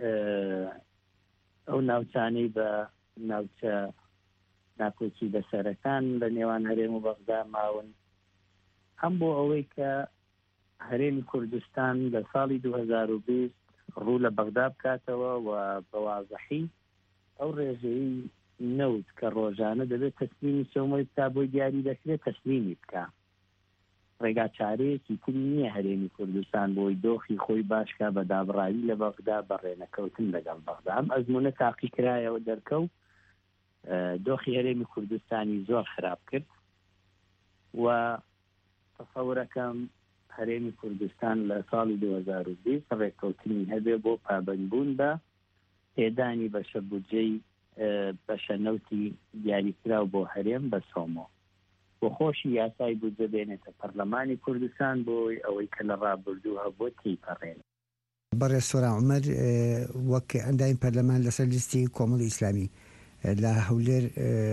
ئەو ناوچانەی بە ناوچە ناکۆکی بەسەرەکان لە نێوان هەرێم و بەغدا ماون، هەم بۆ ئەوەی کە هەرێمی کوردستان لە ساڵی دوو هەزار و بیست ڕوو لە بەغدا بکاتەوە و بەوازەحی ئەو ڕێژەی نەوت کە ڕۆژانە دەبێت تەسلیمی سۆمۆی بکا بۆی دیاری دەکرێت تەسلیمی بکە. ڕێگا چارەیەکی تری نییە هەرێمی کوردستان بۆی دۆخی خۆی باشکە بە دابڕاوی لە بەغدا بەڕێنەکەوتن لەگەڵ بەغدا. ئەم ئەزمونە تاقی کرایەوە دەرکەوت دۆخی هەرێمی کوردستانی زۆر خراپ کرد و تەسەورەکەم هەرێمی کوردستان لە ساڵی دوو هەزار و بیست ڕێککەوتنی هەبێ بۆ پابندبوون بە هێدانی بەشە بودجەی بەشە نەوتی دیاریکراو بۆ هەرێم بە سۆمۆ بۆ خۆشی یاسای بودجە بێنێتە پەرلەمانی کوردستان بۆی ئەوەی کە لە ڕابردووە بۆ تێیپەڕێن. بەڕێز سۆران عومەر وەک ئەندایم پەرلەمان لەسەر لیستی کۆمەڵی ئیسلامی لە هەولێر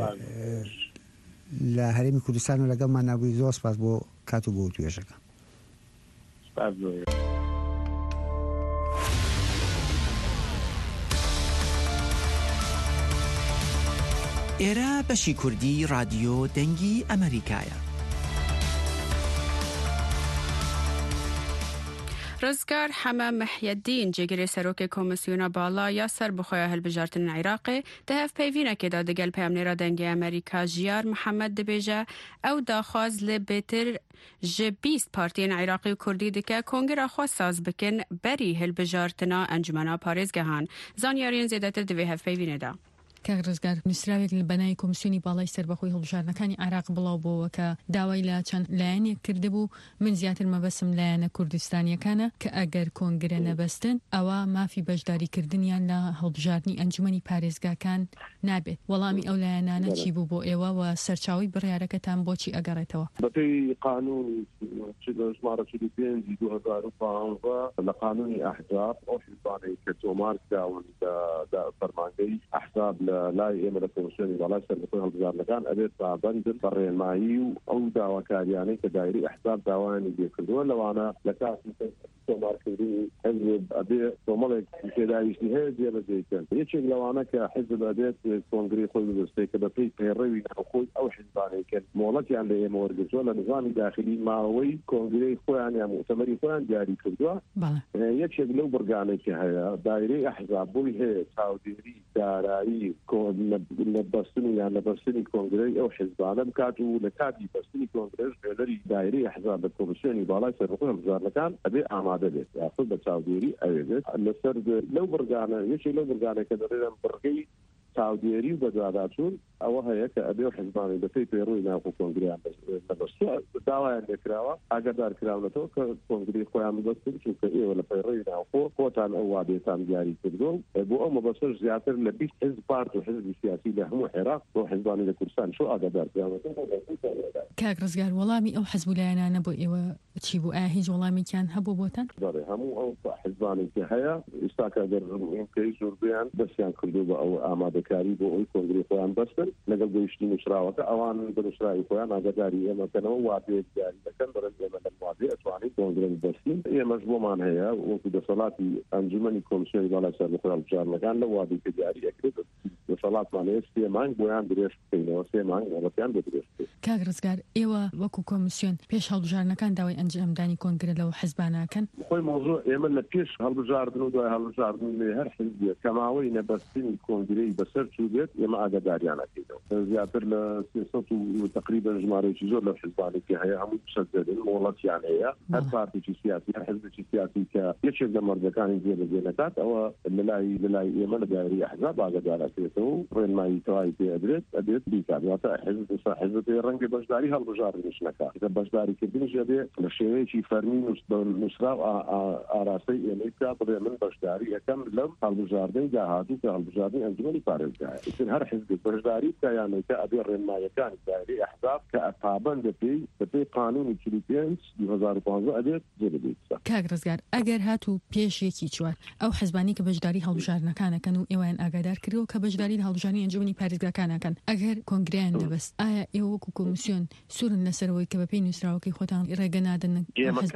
لە هەرێمی کوردستان و لەگەڵمان نابووی زۆر سپاس بۆ کات و بۆ توێژەکە. سپاس زۆر. ئێرە بەشی کوردی رادیۆ دەنگی ئەمریکایە. ڕزگار حەمە مەحیەدین جێگیری سەرۆکی کۆمسیۆنە باڵا یا سەر بخۆیە هەلبژارتن عێراقێ دەهەف پەیوینەکێدا دەگەل پەیامنێرە دەنگی ئەمریکا ژیار محەممەد دەبێژە ئەو داخواز لێ بێتر ji bîst partiyên Iraqî û Kurdî dike kongera xwe saz bikin berî hilbijartina encumena parêzgehan. Zanyariyên zêdetir divê hevpeyvînê de. کاک ڕزگار نووسراوێک لە بەنای کۆمسیۆنی باڵای سەربەخۆی هەڵبژاردنەکانی عێراق بڵاو بۆەوە کە داوای لە چەند لایەنێک کردبوو من زیاتر مەبەسم لایەنە کوردستانیەکانە کە ئەگەر کۆنگرە نەبەستن ئەوە مافی بەشداریکردنیان لە هەڵبژاردننی ئەنجومەنی پارێزگاکان نابێت. وەڵامی ئەو لایەنانە چی بوو بۆ ئێوە و سەرچاوی بڕیارەکەتان بۆچی ئەگەڕێتەوە؟ بەپێی قانون ژمارە چل و پێنج دوو هەزار و پانزە لە قانونی ئەحزاب ئەو حیزبانەی کە تۆمار کراون فەرمانگەی ئەحزاب لای ئێمە لە کۆمسیۆنی باڵای سەربەخۆی هەڵبژاردنەکان ئەبێت پابەندن بە ڕێنمایی و ئەو داواکاریانەی کە دایرەی ئەحزاب داوایانی لێکردووە لەوانە لە کاتی تۆمارکردنی حزب ئەبێ کۆمەڵێک پێداویستی هەیە جێبەجێکەن. یەکێک لەوانە کە حزب ئەبێت کۆنگرەی خۆی ببەستێت کە بەپێی پەیڕەوی ناوخۆی ئەو حیزبانەیەکەن مۆڵەتیان لە ئێمە وەرگرتووە لە نظامی داخلی ماوەی کۆنگرەی خۆیان یا مؤتەمەری خۆیان دیاری کردووە. یەکێک لەو بڕگانێکی هەیە دایرەی ئەحزاب بۆی هەیە چاودێری دارایی لە بەستنی یان لە بەستنی کۆنگرەی ئەو حیزبانە بکات و لە کاتی بەستنی کۆنگرەش ژێلەری دایرەی ئەحزاب لە کۆمسیۆنی باڵای سەربەخۆی هەڵبژاردنەکان ئەبێ ئامادە بێت یاخود بە چاودێری ئەوێت لەسەر لەو بڕگانە یەکێک لەو بڕگانە کە دەڕێن بڕگەی چاودێری و بەدواداچوون ئەوە هەیە کە ئەبێ حیزبانی بەپێی پەیڕۆی ناوخۆ کۆنگریان داوایان لێکراوە ئاگادار کراونەتەوە کە کۆنگری خۆیان بەستن چونکە ئێوە لە پەیڕۆی ناوخۆ خۆتان ئەو وادێتان دیاری کردووە بۆ ئەو مەبەستەش زیاتر لە بیست حزب پارت و حزبی سیاسی لە هەموو عێراق بۆ حیزبانی لە کوردستان شو ئاگادار کراونەتەوە. کاک ڕزگار وەڵامی ئەو حزب لایەنانە بۆ ئێوە چی بوو؟ ئایا هیچ وەڵامێکیان هەبوو بۆتان؟ هەموو ئەو حیزبانێکی هەیە ئێستا کە ئەگەر ئێمکەی زۆربیان دەستیان کردو بە ئەو ئامادەکاری بۆ ئەوی کۆنگری خۆیان بەستن لەگەڵ گەیشتنی نووسراوەکە ئەوان بنووسراوی خۆیان ئاگاداری ئێمەکەنەوە وادەیەک دیاری دەکەن بەرەز ئێمە لەم وادەیە ئەتوانین کۆنگرەی بەستین. ئێمەش بۆمان هەیە وەکو دەسەڵاتی ئەنجومەنی کۆمسیۆنی باڵای سەربەخۆی هەڵبژاردنەکان لە وادەی کە دیاری ئەکرێت دەسەڵاتمان هەیە سێ مانگ بۆیان درێژ بکەینەوە سێ مانگ ئەوەتیان بۆ درێژ بکەین. کاک ڕزگار ئێوە وەکو کۆمسیۆن پێش هەڵبژاردنەکان داوای ئەنجامدانی کۆنگرە لەو حیزبانەکەن؟ خۆی مۆزوع ئێمە لە پێش هەڵبژاردن و دوای هەڵبژاردن لێ هەر حیزبێت کە ماوەی نەبەستنی کۆنگرەی بەسەر چوو بێت ئێمە ئاگاداریانەکەینەوە. زیاتر لە سێسەد و تقریبا ژمارەیەکی زۆر لە حیزبانێکی هەیە هەموو سەددەدن مۆڵەتیان هەیە هەر پارتێکی سیاسی هەر حیزبێکی سیاسی کە یەکێک لە مەرجەکانی جێبەجێ نەکات ئەوە لەلای لەلای ئێمە لە دایرەی ئەحزاب ئاگادارەکرێتەوە و ڕێنمایی تەواوی پێ ئەدرێت ئەبێت بیکات واتە حیزب حیزب ڕەنگی بەشداری هەڵبژاردنش نەکات کە بەشداریکردنیش ئەبێ لە شێوەیەکی فەرمی نووسرا و ئاراستەی ئێمەی بکات بڵێ من بەشداری یەکەم لەم هەڵبژاردنی داهاتوو کە هەڵبژاردننی ئەنجومەنی پارێزگایە هەر حیزب بەشداری بکایانەکە ئەبێ ڕێنمایەکانی دایرەی ئەحزاب کە پابەندە پێی بەپێی قانونی چل و پێنج دوو هەزار و پانزە ئەبێت جێبەجێ بکات. کاک ڕزگار ئەگەر هاتوو پێش یەکی چوار ئەو حیزبانی کە بەشداری هەڵبژاردنەکانەکەن و ئێوەیان ئاگادار کردەوە کە بەشداری لە هەڵبژاردننی ئەنجومەنی پارێزگاکانەکەن ئەگەر کۆنگریان دەبەست ئایا ئێوە وەکو کۆمسیۆن سوورن لەسەرەوەی کە بەپێی نووسراوەکەی خۆتان ڕێگە نادن؟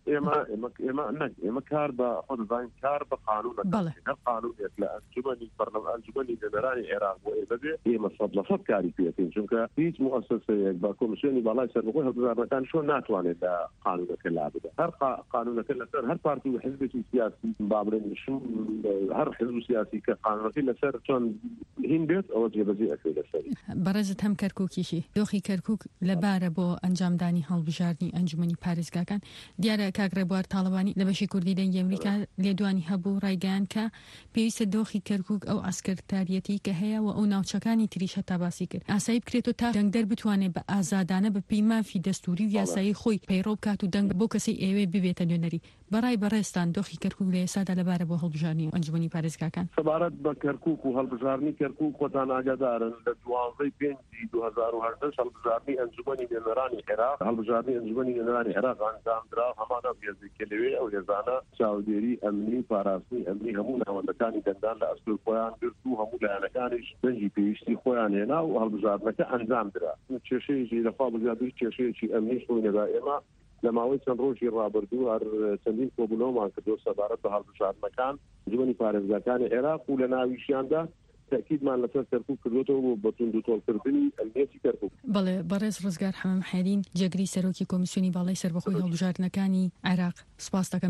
ئێمە ئێمە نەک ئێمە کار بە خۆدەزانین کار بە قانون هەر قانونێک لە ئەنجومەنی بەرنامە ئەنجومەنی نوێنەرانی عێراق بۆ ئێبێ ئێمە سەد لە سەد کاری پێکەین چونکە هیچ مؤسسەیەک بە کۆمیسیۆنی باڵای سەربەخۆی هەڵبژاردنەکان شۆ ناتوانێت لە قانونەکە لا بدە هەر قانونەکە لەسەر هەر پارتی و حزبێکی سیاسی بابرێن هەر حزب سیاسی کە قانونەکەی لەسەر چۆن هین بێت ئەوە جێبەجێ ئەکرێت لەسەر بەڕێزت هەم کەرکووکیشی دۆخی کەرکووک لەبارە بۆ ئەنجامدانی هەڵبژاردننی ئەنجومەنی پارێزگاکان دیارە کاگڕێبوار تاڵبانی لە بەشی کوردی دەنگی ئەمریکا لێدوانی هەبوو ڕایگەیان کە پێویستە دۆخی کەرکووک ئەو ئاسکرتاریەتی کە هەیە و ئەو ناوچەکانی تریش هەتا باسی کرد ئاسایی بکرێتەوە تا دەنگدەر بتوانێت بە ئازادانە بە پێی مافی دەستوری و یاسایی خۆی پەیڕۆ بکات و دەنگ بۆ کەسی ئێوێ ببێتە نوێنەری بەڕای بەڕێستان دۆخی کەرکووک لە ئێسادا لەبارە بۆ هەڵبژاردننی ئەنجومەنی پارێزگاکان سەبارەت بە کەرکووک و هەڵبژاردننی کەرکووک خۆتان ئاگادارن لە دوازدەی پێنجی دو هەزار و هەژدە هەڵبژاردننی ئەنجومەنی نوێنەرانی عێراق هەڵبژاردننی ئەنجومەنی نوێنەرانی عێراق ئەنجامدرا هەمانە هێزێکی لەوێ ئەو هێزانە چاودێری ئەمنی پاراستنی ئەمنی هەموو ناوەندەکانی دەنگدان لە ئەسکر خۆیان گرت و هەموو لایەنەکانیش دەنگی پێویستی خۆیان هێنا و هەڵبژاردنەکە ئەنجامدرا کێشەیەکی لەخوا بژاردننی کێشەیەکی ئەمنی خۆینەدا ئێمە لە ماوەی چەند ڕۆژی ڕابردوو هەر چەندین کۆبوونەوەمان کردو سەبارەت بە هەڵبژاردنەکان ئەنجومەنی پارێزگاکانی عێراق و لە ناویشیاندا تأكيدمان لەسەر کەرکووک کردوەوە بە توند و تۆڵکردنی ئەمنیەتی کەرکووک. بەڵێ بەڕێز ڕزگار حەمەم حەدین جێگری سەرۆکی کۆمیسیۆنی باڵای سەربەخۆی هەڵبژاردنەکانی عێراق سپاس دەکەم.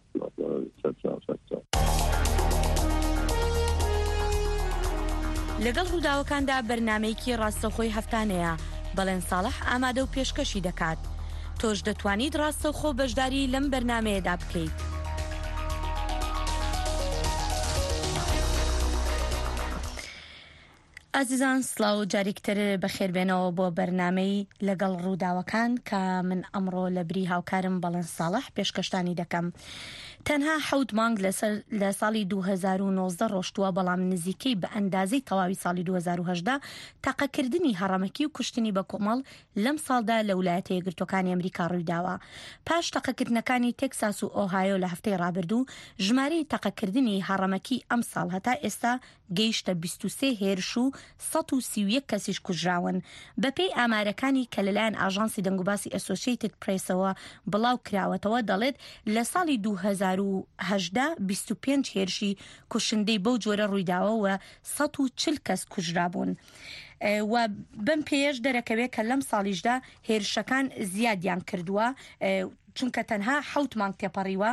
لەگەڵ ڕووداوەکاندا بەرنامەیەکی ڕاستەوخۆی هەفتانەیە بەڵێن ساڵح ئامادە و پێشکەشی دەکات. تۆش دەتوانیت ڕاستەوخۆ بەشداری لەم بەرنمەیەدا بکەیت. ئازیزان سڵاو جارێکتر بەخێربێنەوە بۆ بەرنامەی لەگەڵ ڕووداوەکان کە من ئەمڕۆ لە بری هاوکارم بەڵێن ساڵح پێشکەشتانی دەکەم. تەنها حەوت مانگ لە ساڵی دو هەزار و نۆزدە ڕۆشتووە بەڵام نزیکەی بە ئەندازەی تەواوی ساڵی دو هەزار و هەژدە تاقەکردنی هەڕەمەکی و کوشتنی بە کۆمەڵ لەم ساڵدا لە ویلایەتە یەکگرتووەکانی ئەمریکا ڕوویداوە. پاش تاقەکردنەکانی تێکساس و ئۆهایۆ لە هەفتەی ڕابردوو ژمارەی تاقەکردنی هەڕەمەکی ئەم ساڵ هەتا ئێستا گەیشتە بیست و سێ هێرش و سەد و سی و یەک کەسیش کوژراون. بەپێی ئامارەکانی کە لەلایەن ئاژانسی دەنگوباسی ئەسۆسییتد پرێسەوە بڵاو کراوەتەوە دەڵێت لە ساڵی دو هەزار و هەژدە بیست و پێنج هێرشی کوشندەی بەو جۆرە ڕوویداوەوە سەد و چل کەس کوژرابوون. و بم پێش دەرەکەوێت کە لەم ساڵیشدا هێرشەکان زیادیان کردووە چونکە تەنها حەوت مانگ تێپەڕیوە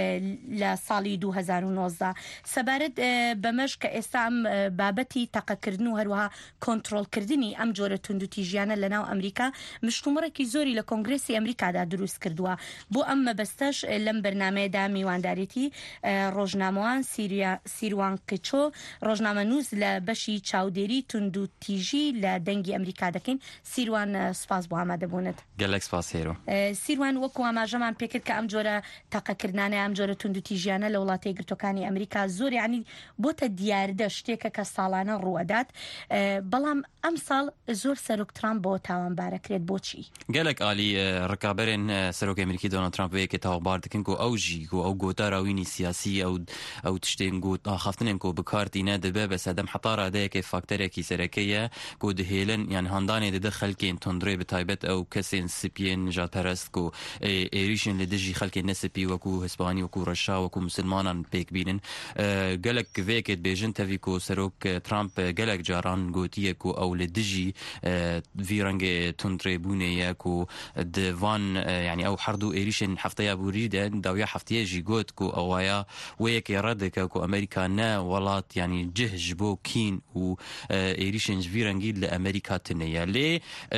لە ساڵی دو هەزار و نۆزدە. سەبارەت بەمەش کە ئێستا ئەم بابەتی تاقەکردن و هەروەها کۆنتڕۆڵکردنی ئەم جۆرە توندوتیژیانە لە ناو ئەمریکا مشتومڕێکی زۆری لە کۆنگرێسی ئەمریکادا دروست کردووە. بۆ ئەم مەبەستەش لەم بەرنامەیەدا میوانداریتی ڕۆژنامەوان سیروان کچۆ ڕۆژنامەنووس لە بەشی چاودێری توندوتیژی لە دەنگی ئەمریکا دەکەین. سیروان سپاس بۆ ئامادەبوونت. گەلێک سپاس هێرۆ. سیروان وەکو ئاماژەمان پێکرد کە ئەم جۆرە تاقەکردانە ئەم جۆرە توندوتیژیانە لە وڵاتە یەکگرتووەکانی ئەمریکا زۆر یعنی بۆتە دیاردە شتێکە کە ساڵانە ڕوەدات. بەڵام ئەم ساڵ زۆر سەرۆک ترامپ بۆ تاوانبارەکرێت بۆچی؟ گەلێک ئالی ڕکابەرێن سەرۆکی ئەمریکی دۆناڵد ترامپ وەیەکە تاوانبار دەکەن و ئەو ژی و ئەو گۆتاراوینی سیاسی ئەو ئەو تشتێن گوت ئاخافتنێن کۆ بکارتینە دەبێ بە سەدەم حتا ڕادەیەکی فاکتەرێکی سەرەکەیە کۆ دهێلن یان هەندانێ دەدە خەلکێن تۆندڕێ بەتایبەت ئەو کەسێن سپیێن نژادپەرست و ئێریشن لە دژی خەلکی نەسپی وەکو هسپانی وەکو ڕەشا وەکو مسلمانان پێک بینن. گەلک vێکێت بێژن تەوی کۆ سەرۆک ترامپ گەلک جاران گوتیە و ئەو لە دژی ڤی ڕەنگە تونترێبوونەیە و دڤان ینی ئەو هەردوو ئێریشن هەفتەیە بوریدەن داویا هەفتەیەژی گوت و ئەوایە وەیەکی ڕەدەکە و ئەمریکا نە وڵات ینی جهژ بۆ کین و ئێریشن ڤی ڕەنگی لە ئەمریکا تنەیە لێ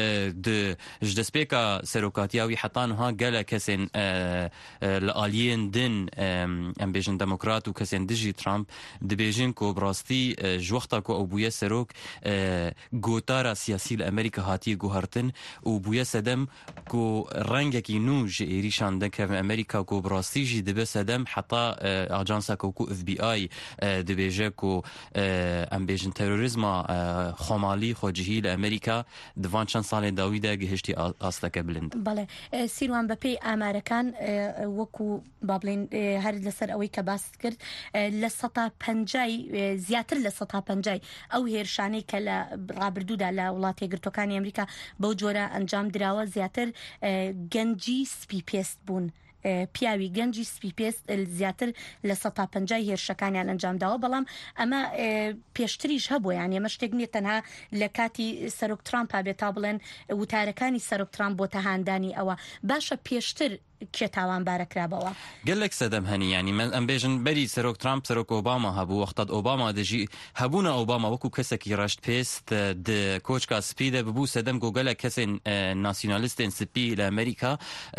ژ دەستپێکە سەرۆکاتیاوی حتانها گەلە کەسێن لە ئالیێن دن ئەم بێژن دەموکرات و کەسێن دژی ترامپ دەبێژن کۆ بڕاستی ژوەختا کۆ ئەو بوویە سەرۆک گۆتارە سیاسی لە ئەمریکا هاتیە گوهرتن و بوویە سەدەم کۆ ڕەنگێکی نو ژ ئێریشان دەکە ئەمریکا کۆ بڕاستیژی دەبێ سەدەم حتا ئاجانسا کۆکو ئف بی ئای دەبێژە کۆ ئەم بێژن تەرۆریزما خۆمالی خۆجهی لە ئەمریکا دڤان چەند ساڵێ داویدا گەهشتی ئاستەکە بلند. بەڵێ سیروان بەپێی ئامارەکان وەکو با بڵێن هەر لەسەر ئەوەی کە باست کرد لە سەتا پەنجای زیاتر لە سەتا پەنجای ئەو هێرشانەی کە لە ڕابردوودا لە وڵاتی یەکگرتووەکانی ئەمریکا بەو جۆرە ئەنجام دراوە زیاتر گەنجی سپی پێست بوون پیاوی گەنجی سپیپێست زیاتر لە سەد و پەنجا هێرشەکانیان ئەنجامداوە بەڵام ئەمە پێشتریش هەبوو یان ئێمە شتێک نیە تەنها لە کاتی سەرۆک ترامپ بێت تا بڵێن وتارەکانی سەرۆک ترامپ بۆ تەهاندانی ئەوە باشە پێشتر کێ تاوانبارەکرابەوە گەلێک سەدەم هەنی ینی من ئەم بێژن بەری سەرۆک ترامپ سەرۆک ئۆباما هەبوو وەختات ئۆباما دەژی هەبوونە ئۆباما وەکو کەسێکی ڕەشت پێست کۆچکا سپیدە ببوو سەدەم گۆگەلە کەسێن ناسیۆنالیستێن سپی لە ئەمریکا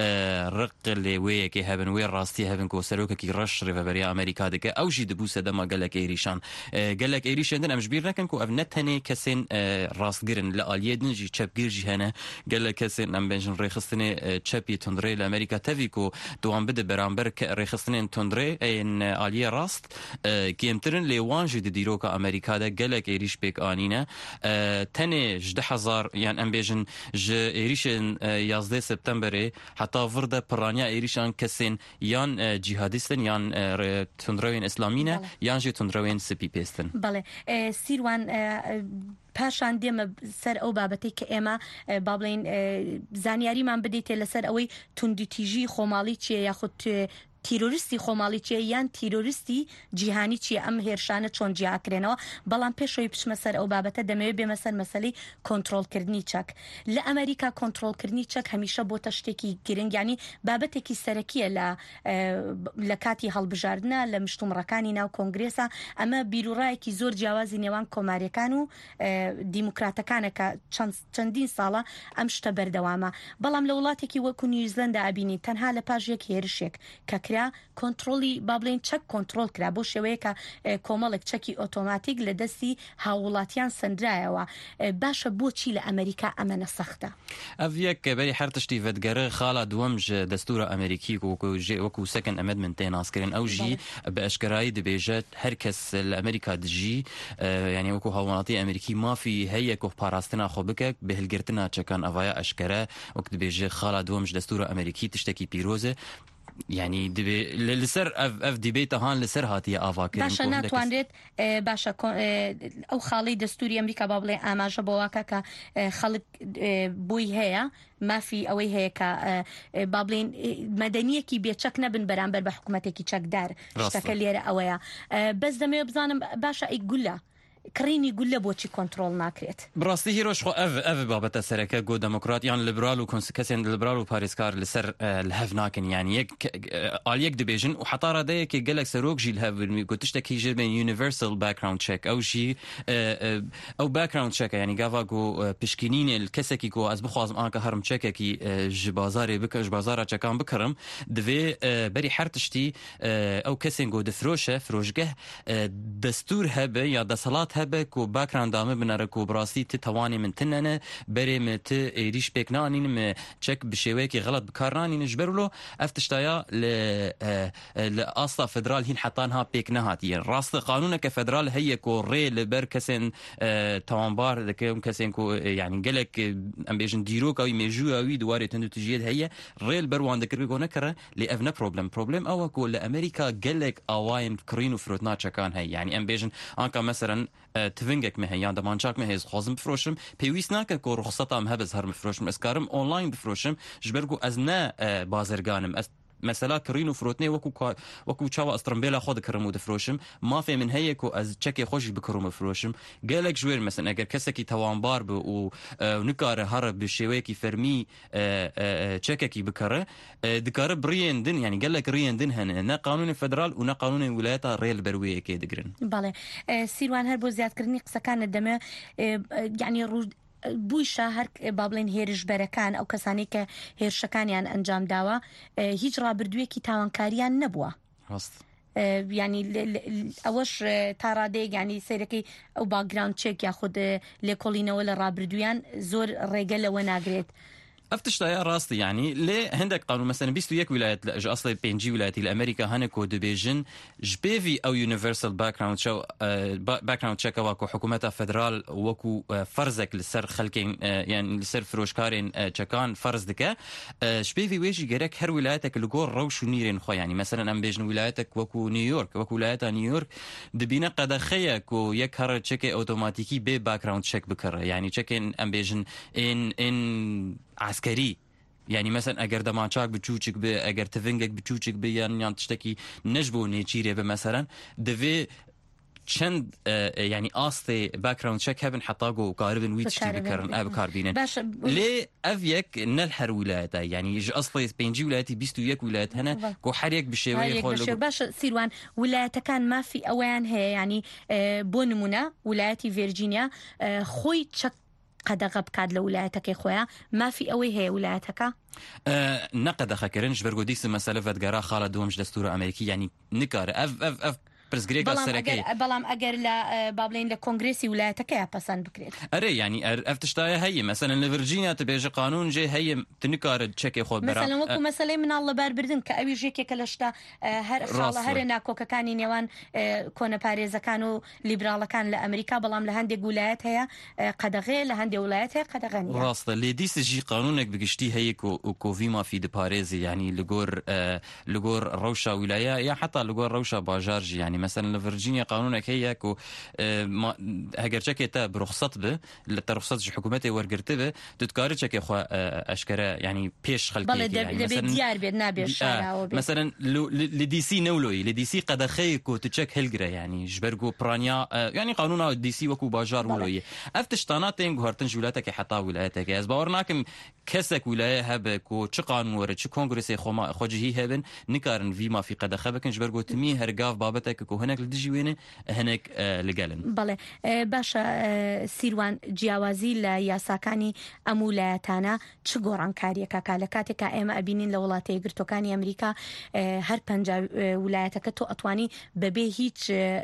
ڕق لێوەیەکی هەبن وێ ڕاستی هەبن کۆ سەرۆکێکی ڕەش ڕێڤەبەری ئەمریکا دەکە ئەوژی دەبوو سەدەمە گەلێک ئێریشان گەلێک ئێریشێندن ئەمش بیر نەکەن و ئەو نەتەنێ کەسێن ڕاستگرن لە ئالیە دنجی چەپگیرژی هەنە گەلە کەسێن ئەم بێژن ڕێخستنێ چەپی تندڕێ لە ئەمریکا تەوی و دوام بده بەرامبەر ڕێخستنێن تندڕێ ئەین ئالیە ڕاست گێمترن لێوانژی دیرۆکە ئەمریکادا گەلێک ئێریش پێکانینە تەنێ ژدە هەزار یان ئەم بێژن ji êrişên yazdê septemberê heta vir de piraniya êrişan kesên yan cîhadîstin yan tundrewên İslamî ne yan jî tundrewên spî pêstin. Belê Sîrwan پاشان دێمە سەر ئەو بابەتەی کە ئێمە با بڵێن زانیاریمان بدەیتێ لەسەر ئەوەی توندیتیژی خۆماڵی چیە یاخود تیرۆریستی خۆماڵی چیە یان تیرۆریستی جیهانی چیە ئەم هێرشانە چۆن جیاکرێنەوە بەڵام پێشەوەی پشمە سەر ئەو بابەتە دەمەوێت بێمە سەر مەسەلەی کۆنتڕۆڵکردنی چەک لە ئەمریکا کۆنتڕۆڵکردنی چەک هەمیشە بۆتە شتێکی گرنگیانی بابەتێکی سەرەکیە لە لە کاتی هەڵبژاردنە لە مشتومڕەکانی ناو کۆنگرێسا ئەمە بیرروڕایەکی زۆر جیاوازی نێوان کۆماریەکان و دیموکراتەکانەکە چەندین ساڵە ئەم شتە بەردەوامە بەڵام لە وڵاتێکی وەکو نیوزیلەندا ئابینی تەنها لە پاژێک هێرشێک کە کۆنتڕۆلی با بڵێن چەک کۆنتڕۆل کرا بۆ شێوەیەکە کۆمەڵێک چەکی ئۆتۆماتیک لە دەستی هاوڵاتیان سندرایەوە باشە بۆچی لە ئەمریکا ئەمەنە سەختە ئەڤ یەک بەری هەر تشتی ڤەدگەرە خاڵا دووەم ژە دەستورە ئەمریکی وەکو سەکەن ئەمەد من تێناسکردن ئەو ژی بە ئەشکرایی دەبێژێت هەر کەس لە ئەمریکا دژی یعنی وەکو هاوڵاتی ئەمریکی مافی هەیە و پاراستنا خۆ بکە بەهلگرتنا چەکان ئەڤایە ئەشکرە وەک دەبێژێ خاڵا دووەم ژ دەستورە ئەمریکی تشتێکی پیرۆزە يعني دبي لسر اف اف ديبيت هان لسر هاتي افاكر باشا ناتوانريت باشا او خالي دستوري امريكا بابلي اماجه بواكا ك خلق بوي هيا ما في اوي هيك بابلين مدنيه كي بيتشك نبن برامبر بحكومتك تشك دار اشتكل اويا بس دمي بزانم باشا يقول كريني يقول له بوشي كنترول ناكريت براستی هیروش خو اف اف بابت سرکه گو دموکرات یان لیبرال و کنسکسین لیبرال و پاریسکار لسر الهف ناکن يعني یک آل یک دبیجن و حتی را ده که گلک سروک جیل هف می گوتش تکی جل بین یونیورسال باکراوند چک او جی او باکراوند چک يعني گاوا گو پشکینین الکسی کی گو از بخوازم آنکه هرم چک کی جبازاری بک جبازارا چکان بکرم دوی بری حرتشتی او کسین گو دفروشه فروشگه دستور هبه یا دسالات هبك وباكراوند دامه بنارك وبراسي تتواني من تننه بري مت ايريش بيكنانين م تشك بشويكي غلط بكارناني نجبرلو افتشتايا ل لاصلا فدرال هين حطانها بيكنهات يعني راس قانون كفدرال هي كو ري لبر كسن توانبار دكم كسن كو يعني قالك ام بيجن ديروك او يمجو او دواري تندو تجيد هي ريل بروان دكر كو نكره لافنا بروبلم بروبلم او كو لامريكا قالك اواين كرينو فروتنا كان هي يعني ام بيجن انكا مثلا تفنگك مه یان دمانچاک مه از خوازم بفروشم پیویست نکه کو رخصتام هبز هر بفروشم اسکارم آنلاین بفروشم جبرگو از نه بازرگانم از مثلا كرينو فروتني وكو وكو تشاوا استرمبيلا خود كرمو دفروشم ما في من هيك از تشكي خوش بكرم فروشم قالك جوير مثلا اگر كسكي توانبار ب و نكار هرب بشويكي فرمي تشككي بكره دكار بريندن يعني قالك ريندن هنا نا قانون فدرال ونا قانون الولايات ريل برويه كي دغرن بالي سيروان هربو زياد كرني قصه كان الدم يعني بووی شاهر بابلین هێرشبەرەکان ئەو کەسانی کە هێرشەکانیان ئەنجام داوە هیچ ڕابردوویەکی تاوانکاریان نەبووە ینی ئەوەش تا ڕادەیەک ینی سەیرەکەی ئەو باگراوند چێک یاخود لێکۆڵینەوە لە ڕابردوویان زۆر ڕێگە لەوە ناگرێت افتشتايا راستي يعني ليه عندك قانون مثلا بيستو يك ولايات اصلا بينجي ولايتي الامريكا هنكو دبيجن جبيفي او يونيفرسال باك جراوند شو باك جراوند تشيك وكو حكومتها فدرال وكو فرزك لسر خلكين يعني لسر فروشكارين تشكان فرز دكا جبيفي ويجي جرك هر ولايتك لجور روش نيرين خو يعني مثلا ام بيجن ولايتك وكو نيويورك وكو ولايتها نيويورك دبينا قد خيك ويك هر تشيك اوتوماتيكي بي باك جراوند تشيك بكره يعني تشيكين ام بيجن ان ان عسكري يعني مثلا اگر دمانچاک بچوچک به اگر تفنگک بچوچک به یان تشتکی نجبو نيچيري به مثلا دفي چند يعني آستي باكراوند تشيك هبن حطاقو قاربن ويتشتي بكرن اب كاربينن لي افيك نلحر ولايته يعني يج اصلي بينجي ولايتي بيستو يك ولايت هنا كو حريك بشوي خول باش سيروان ولايته كان ما في اوان هي يعني بونمونه ولايتي فيرجينيا خوي تشك قد غبكاد لولايتك خويا ما في اوي هي ولايتك أه نقد خكرنج برغو ديس مساله فدغرا خالد دومش دستور امريكي يعني نكار اف اف اف بەڵام ئەگەر لە بابلین لە کۆنگرێسی ویلایەتەکەی پەسەند بکرێت ئەرێ ینی ئەف تشتایە هەیە مەسەلەن لە ڤرجینیا تبێژە قانون جێ هەیە تنکارە چەکێ خۆ بەرا مەسەلەن وەکو مەسەلەی مناڵ لەبەربردن کە ئەویش یەکێکە لە شتە هەر خاڵە هەرە ناکۆکەکانی نێوان کۆنەپارێزەکان و لیبراڵەکان لە ئەمریکا بەڵام لە هەندێک ویلایەت هەیە قەدەغێ لە هەندێک ویلایەت هەیە قەدەغە نییە ڕاستە لێ دیسەژی قانونێک بگشتی هەیە کۆڤی مافی دپارێزی ینی لەگۆر لەگۆر ڕەوشە ویلایە یا حتا لەگۆر ڕەوشە باژارژی ینی مەسەلەن لە ڤرجینیا قانونك هي كو هەگەر چەکێتە برخصت بە لە تەرخصەت حکوومەتی وەرگرتە بە دتکارە چەکێ خوا ئەشکرە ینی پێش خەڵکی دیار بێت نابێت مثلا لە دیسی نەولۆی لە دیسی قەدەخەی کۆ تچەک هەلگرە ینی ژبەرگ و پرانیا ینی قانونا دیسی وەکو باژار وڵۆیە ئەف تشتانە تێن گوهارتن ژولاتێکی حتا ویلایەتێکی ئەس باوەڕ ناکەم کەسێک ویلایە هەبە کۆ چ قانون وەرە چ کۆنگرسی خۆجیهی هەبن نکارن وی مافی قەدەخە بکەن ژبەرگ تمی هەرگاف بابەتێک کۆ هەنێک لە دژی وێنێ هەنێک لەگەلن بەڵێ باشە سیروان جیاوازی لە یاساکانی ئەم ویلایەتانە چ گۆڕانکاریەکە کا لە کاتێکا ئێمە ئەبینین لە وڵاتە یەکگرتوەکانی ئەمریکا هەر پەنج ویلایەتەکە تۆ ئەتوانی بەبێ هیچ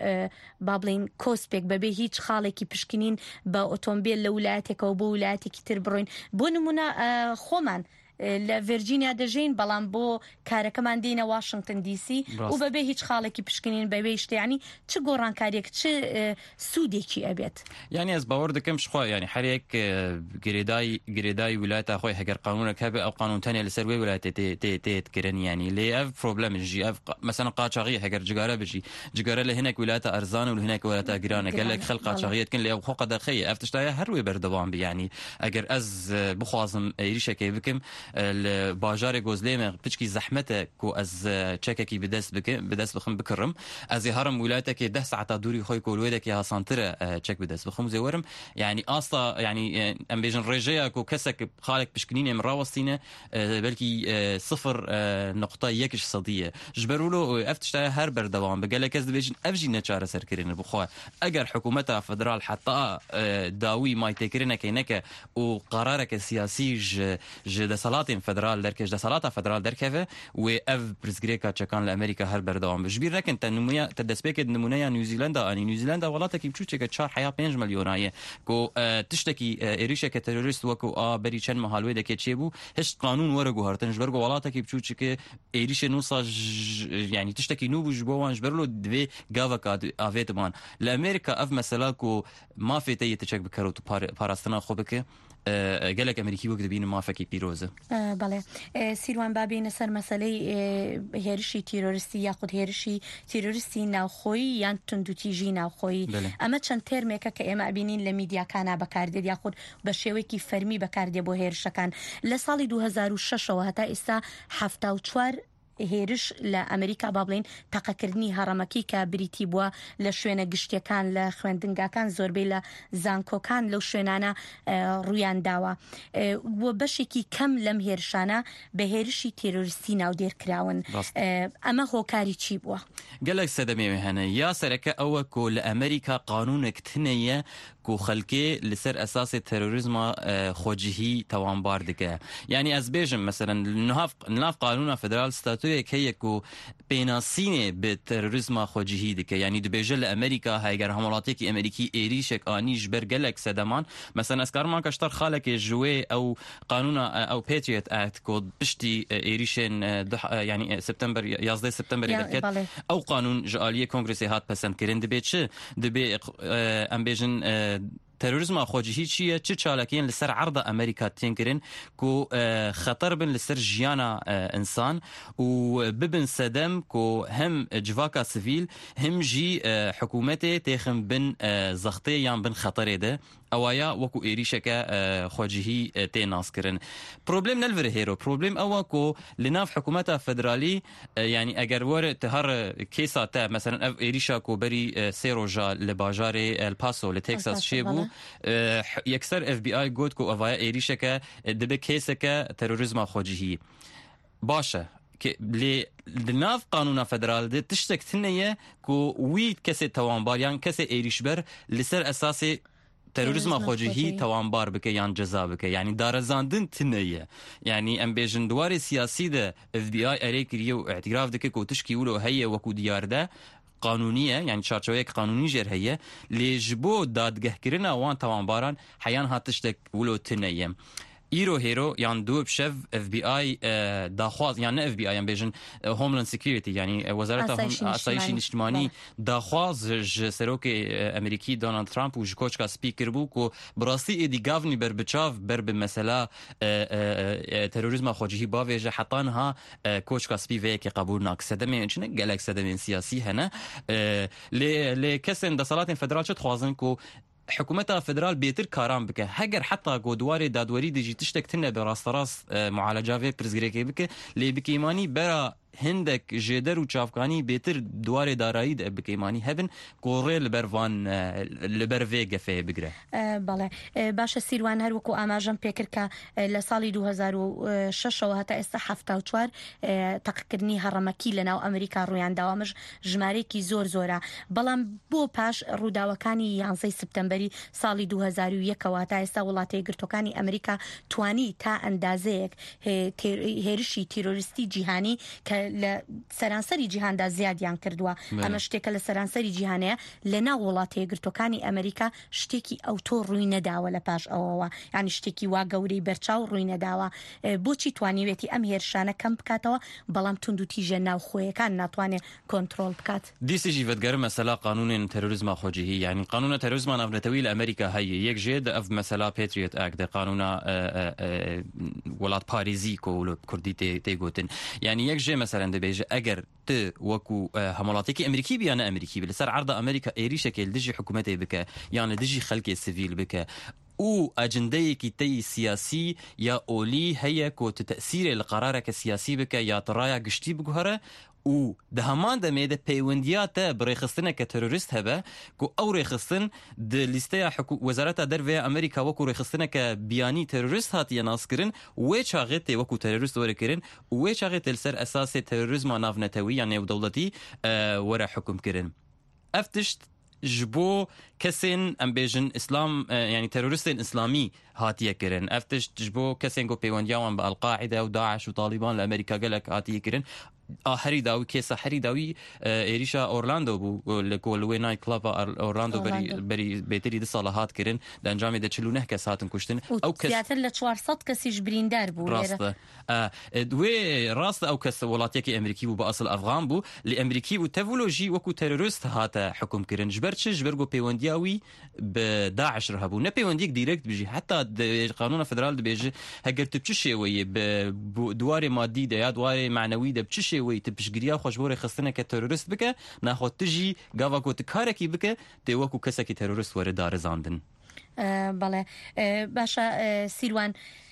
با بڵین کۆسپێک بەبێ هیچ خاڵێکی پشکنین بە ئۆتۆمبیل لە ویلایەتێکەوە بۆ ویلایەتێکی تر بڕۆین بۆ نمونە خۆمان لە ڤرجینیا دەژین بەڵام بۆ کارەکەمان دێنە واشنگتن دیسی و بەبێ هیچ خاڵێکی پشکنین بەبێ شتیانی چ گۆڕانکاریەک چ سوودێکی ئەبێت یعنی ئەس باوەڕ دەکەم شخوا ینی هەرێک گرێدای گرێدای ویلایەتە خۆی هەگەر قانونێک هەبێ ئەو قانونتەنێ لەسەر وێ ویلایەتێ تێتکردن ینی لێ ئەف پرۆبلەمژی ئەف مەسەلەن قاچاغی هەگەر جگارە بژی جگارە لە هەنێک ویلایەتە ئەرزان و لە هەنێک ویلایەتە گرانە گەلێک خەڵک قاچاغیەتکن لێ خۆ قەدەخەیە ئەف تشتایە هەروێ بەردەوام بی ینی ئەگەر ئەس بخوازم ئێریشەکەی بکەم باژارێ گۆزلێمە پچکی زەحمەتە کۆ ئەز چەکێکی بدەست بدەست بخم بکڕم ئەزێ هەرم ویلایەتێکی ده ساعتا دووری خۆی کۆلوێدێکی هاسانترە چەک بدەست بخم زێوەرم ینی ئاستا ینی ئەم بێژن ڕێژەیە کۆ کەسێک خاڵێک پشکنینێ ڕاوەستینە بەلکی سفر نقطە یەکش سەدیە ژبەرولۆ ئەف تشتایە هەر بەردەوام بگەلە کەس دەبێژن ئەفژی نەچارە سەرکردن بخوا ئەگەر حکوومەتە فدرال حتا داوی مایتێکردنەکەی نەکە و قەرارێکە سیاسی ژ دەسەڵاتین فدرال درکش دەسەڵاتە فدرال دەرکەوێ و ئەف پرسگرێکە چەکان لە ئەمریکا هەر بەردەوام بژبیر نەکەن تەنمویە تە دەستپێکت نمونەیە نیوزیلندا ئەنی نیوزیلندا وڵاتێکی بچووچێکە چار حیا پێنج ملیۆنایە کۆ تشتێکی عێریشێکە تەرۆریست وەکو ئا بەری چەند مەهالوێ دەکێت چێ بوو هەشت قانون وەرە گوهارتن ژبەرگۆ وڵاتێکی بچووچکە عێریشە نووسا ینی تشتێکی نو بوو بۆوان ژبەرلۆ دوێ گاوەکە ئاوێتمان لە ئەمریکا ئەف مەسەلا کۆ مافێتەیە تچەک بکەرەوە پاراستنا خۆ بکە گەلێک ئەمریکی وەک دەبینە مافەکی پیرۆزە بەڵێ سیروان بابینە سەر مەسەلەی هێرشی تیرۆریستی یاخود هێرشی تیرۆریستی ناوخۆیی یان توندوتیژی ناوخۆیی ئەمە چەند تێرمێکە کە ئێمە ئەبینین لە میدیاکانە بەکاردێت یاخود بە شێوەیەکی فەرمی بەکاردێ بۆ هێرشەکان لە ساڵی دوو هەزار و شەشەوە هەتا ئێستا هەفتە و چوار هێرش لە ئەمریکا با بڵین تەقەکردنی هەڕەمەکی کە بریتی بووە لە شوێنە گشتیەکان لە خوێندنگاکان زۆربەی لە زانکۆکان لەو شوێنانە ڕویان داوە بۆ بەشێکی کەم لەم هێرشانە بە هێرشی تێرۆریستی ناودێرکراون ئەمە هۆکاری چی بووە گەلێک سەدەمێ هەنە یا سەرەکە ئەوە کۆ لە ئەمریکا قانونێک تنەیە کو خەلکێ لەسەر ئەساسی تەرۆریزمە خۆجیهی تەوانبار دکە یعنی ئەس بێژم مەسەرەن ناف قانونە فدرال ستاتویەک هەیە کو پێناسینێ بە تەرۆریزمە خۆجیهی دکە یعنی دبێژە لە ئەمریکا هەیگەر هەموڵاتێکی ئەمریکی عێریشێک ئانیش بەرگەلێک سەدەمان مەسەن ئەسکارمان کەشتەر خاڵێکی ژوێ ئەو قانونە ئەو پێتریێت ئاکت کۆ پشتی عێریشێن ینی سپتمبەر یازدەی سپتمبەر دەکێت ئەو قانون ژعالیە کۆنگرسی هات پەسەندکردن دەبێت چ دەبێ ئەم بێژن تەرۆریزمە خۆجیهی چییە چ چالەکەین لەسەر عەرضە ئەمریکا تێنکردن کۆ خەتەر بن لەسەر ژیانە ئینسان و ببن سەدەم کۆ هەم جڤاکە سڤیل هەم ژی حکوومەتێ تێخم بن زەختێ یان بن خەتەرێدە اوایا وکو ایریشکه خواجهی تی ناسکرن پروبلم نلور هیرو پروبلم اوا کو لناف حکومت فدرالی يعني اگر ور تهر كيسا تا مثلا ايريشا كو بري سيروجا لباجاري الباسو لتكساس شيبو يكسر اف بي اي جود كو افايا ايريشا كا دبي كيسا كا تيروريزم خوجي باشا لي لناف قانون فدرال دي تشتك ثنيه كو ويد كسي توانبار يعني كسي ايريشبر لسر اساسي تروریسم خوجهی توانبار بکه یان جزا بکه یعنی دارزاندن تنیه یعنی ام بیژن دوار سیاسی ده اف بی آی اری کریه و اعتراف دکه کو تشکی ولو هي وکو دیار ده قانونیه یعنی چارچوبه قانونی جر هي لجبو دادگه کرنا وان توانباران حیان هاتشتک ولو تنیه ایرو هیرو یان دو بشف اف بی آی داخواز یعنی اف بی آی ام بیژن هوملاند سکیوریتی یعنی وزارت آسایش اجتماعی داخواز ج سروک امریکی دونالد ترامپ و جکوچکا سپیکر بو کو براستی ایدی گاونی بر بچاف بر به مثلا تروریسم خوجهی باویج حتی ها کوچکا سپی وی که قبول ناکسدم چنه گلک سدم سیاسی هنه ل ل کسن دسالات فدرال چت خوازن کو حكومتها فدرال بيتر كارام بك هجر حتى قدواري دادوري ديجي تشتك تنا براس راس معالجه في برزغريكي بك لي بكيماني برا هندك جدر وشافكاني بيتر دواري دارایی ده بکیمانی هبن کوره لبروان لبرویگ فی بگره بله باشه سیروان هر وکو آماجم پیکر که لسالی دو هزار و شش و هتا است هفته و چوار تقکرنی هرمکی لنا و امریکا رویان دوامش جماری کی زور زوره بلام بو پاش روداوکانی یانزی سپتامبری سالی دو هزار و یک و هتا است ولاتی گرتوکانی امریکا توانی تا اندازه هرشی تروریستی جهانی که لسرانسری جیهان دا زیادیان کردووە ئەمە شتێکە لە سەرانسەری جیهانەیە لە ناو وڵاتە یەکگرتوەکانی ئەمریکا شتێکی ئەوتۆ ڕووی نەداوە لە پاش ئەوەوە یعنی شتێکی وا گەورەی بەرچاو ڕووی نەداوە بۆچی توانیوێتی ئەم هێرشانە کەم بکاتەوە بەڵام تونند و تیژە ناو خۆیەکان ناتوانێت کۆنترۆل بکات دیسیجی ڤەتگەرە مەسەلا قانونên تەرۆریزما خۆجیهی یعنی قانونە تەرۆریزما ناونەتەوی لە ئەمریکا هەیە یەک ژێ ئەف مەسەلا پێتریۆت ئاکت قانونە وڵات پارێزی کۆ لە کوردی تێگوتن یعنی یەک ژێ مەسەرەن دەبێژە ئەگەر ت وەکو هەموڵاتێکی ئەمریکی بیانە ئەمریکی بێ لەسەر عەرضە ئەمریکا ئێریشەکێ دژی حکوومەتێ بکە یان دژی خەڵکێ سیڤیل بکە او اجندەیەکی تی سیاسی یا ئۆلی هەیە کۆ تەسیرێ لە قەرارێکە سیاسی بکە یا تڕایە گشتی بگوهرە و ده همان دمێدە پەیوەندیاتە بڕێخستنە کە تەرۆریست هەبە کو ئەو ڕێخستن لیستەیە وەزارەتە دەرێ ئەمریکا وەکو ڕێخستنە کە بیانی تەرۆریست هاتیە ناسکردن وێ چاغێت تێ وەکو تەرۆریست وەرەکردن وێ چاغێت لەسەر ئەساسێ تەرۆریزما ناونەتەوی یان نێودەوڵەتی وەرە حکومکردن ئەف تشت جبو كسين ام بيجن اسلام يعني تيرورستين اسلامي هاتيه كرن افتش جبو كسين جو بيوندياوان بالقاعده وداعش وطالبان لامريكا قالك هاتيه كرن هري داوي كيسا هري داوي إيريشا أورلاندو بو لكول وين نايت كلاب أورلاندو بري بري بيتري دي صلاحات كرن لأنجام ده تشلونه كساتن كشتن أو كس تياتر لتشوارصد كسي جبرين دار بو راسته دوي راسته أو كس ولاتيكي أمريكي بو بأصل أفغان بو لأمريكي بو تفولوجي وكو تيرورست هاتا حكم كرن جبرتش جبرجو بيوندياوي بداعش رهبو نبيونديك ديركت بيجي حتى قانون فدرال بيجي هجرت بتشي وي بدوار مادي ده دوار معنوي ده بتشي وی تبشگریا خوشبور خستنه که تروریست بکه نخواد تجی گاوا کو تکارکی بکه ته وکو کسا کی تروریست ور دار زاندن بله باشا سیروان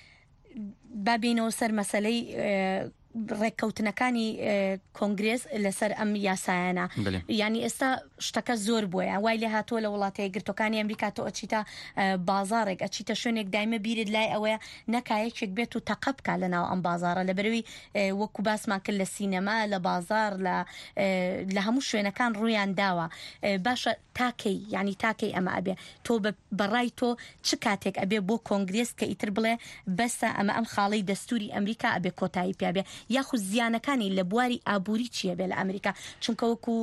بابینو سر مسئله ڕێککەوتنەکانی کۆنگرێس لەسەر ئەم یاسایانە یعنی ئێستا شتەکە زۆر بووە وای لێ هاتۆ لە وڵاتەیە گرتوەکانی ئەمریکا تۆ ئەچیتە بازارێک ئەچیتە شوێنێک دایمە بیرت لای ئەوەیە نەکایەکێک بێت و تەقە بکە لەناو ئەم بازارە لە بەرەوەی وەکو باسمان کرد لە سینەما لە بازار لە هەموو شوێنەکان ڕوویان داوە باشە تاکەی یعنی تاکەی ئەمە ئەبێ تۆ بەڕای تۆ چ کاتێک ئەبێ بۆ کۆنگرێس کە ئیتر بڵێ بەسە ئەمە ئەم خاڵەی دەستوری ئەمریکا ئەبێ کۆتایی پیابێ یاخود زیانەکانی لە بواری ئابووری چیە بێ لە ئەمریکا چونکە وەکو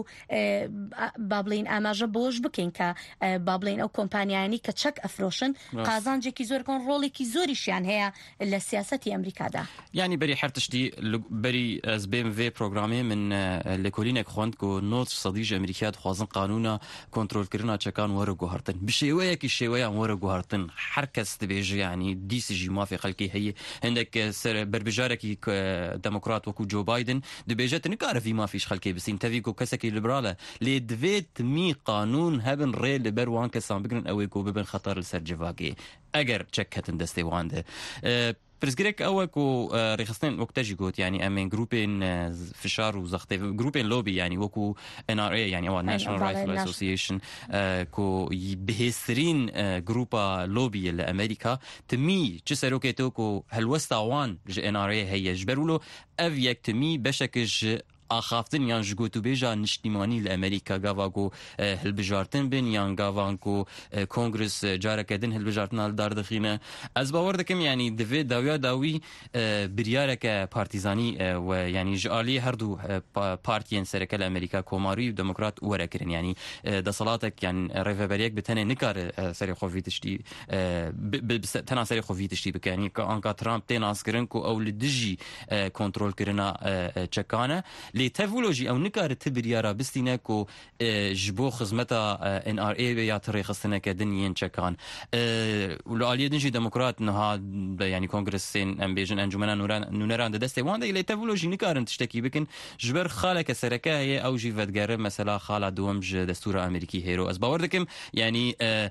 با بڵین ئاماژە بۆش بکەین کە با بڵین ئەو کۆمپانیانی کە چەک ئەفرۆشن قازانجێکی زۆر کۆن ڕۆڵێکی زۆریشیان هەیە لە سیاسەتی ئەمریکادا یعنی بەری هەرتشتی بەری ئەس بێم vê پرۆگرامێ من لە کۆلینێک خوند کۆ نۆ سەدیژ ئەمریکا دخوازن قانونا کۆنترۆلکردنا چەکان وەرە گوهارتن بشێوەیەکی شێوەیان وەرە گوهارتن هەر کەس دەبێژە یعنی دیسیژی مافی خەڵکی هەیە هەندێک سەر بربژارێکی دموکرات وەکو جۆ بایدن دەبێژێت نکارە وی مافیش خەلکێ بسین تەوی و کەسێکی لیبرالە لێ دەوێت می قانون هەبن ڕێ لەبەر وان کەسان بگرن ئەوەی کۆ ببن خەتەر لەسەر جڤاگێ ئەگەر چەکەتن دەستێ واندە پرسگرێک ئەوە و ڕێخستن وەکتەژی گوت ینی ئەمێن گروپێن فشار و زەختێ گروپێن لۆبی ینی وەکو ئێن ئار ئێ ینی ئەوە ناشنال ڕایفل ئەسۆسییشن کۆ بەهێزترین گروپا لۆبیە لە ئەمریکا تمی چ سەرۆکێتەوە و هەلوەستاوان ژ ئێن ئار ئێ هەیە ژ بەرولۆ ئەڤ یەکتمی بەشەکەش ئاخافتن یان ji gotûbêja niştîmanî li Amerîka gava ku hilbijartin bin yan gavan ku kongres careke din hilbijartina li dar dixîne ez bawer dikim yanî divê dawiya dawî biryareke partîzanî we yanî ji aliyê her du partiyên sereke li Amerîka komarî û demokrat were kirin yanî desalatek yan rêveberiyek bi tenê nikare serê xwe vî tiştî tena serê xwe vî tiştî bike yanî anka Trump tên askirin ku ew li dijî kontrolkirina çekan e لێ تەڤۆلۆژی ئەو نکارە ت بریارە بستینە و ji بۆ خزمەتە ئێن ئار ئێ یا ڕێخستنەکە دنیên çekan لە عالیە دنجی دموکرات نها ینی کۆنگرسên ئەم بێژن ئەنجومەنە نونەران دەدەستێ وان لێ تەڤۆلۆژی نکارن تشتێکی بکن ji ber خالێکە سەرەکە هەیە ئەو ژی ڤەدگەرە مەسەلا خاڵا دووەم ji دەستورە ئەمریکی هێرۆ ئەس باوەڕ دەکەم ینی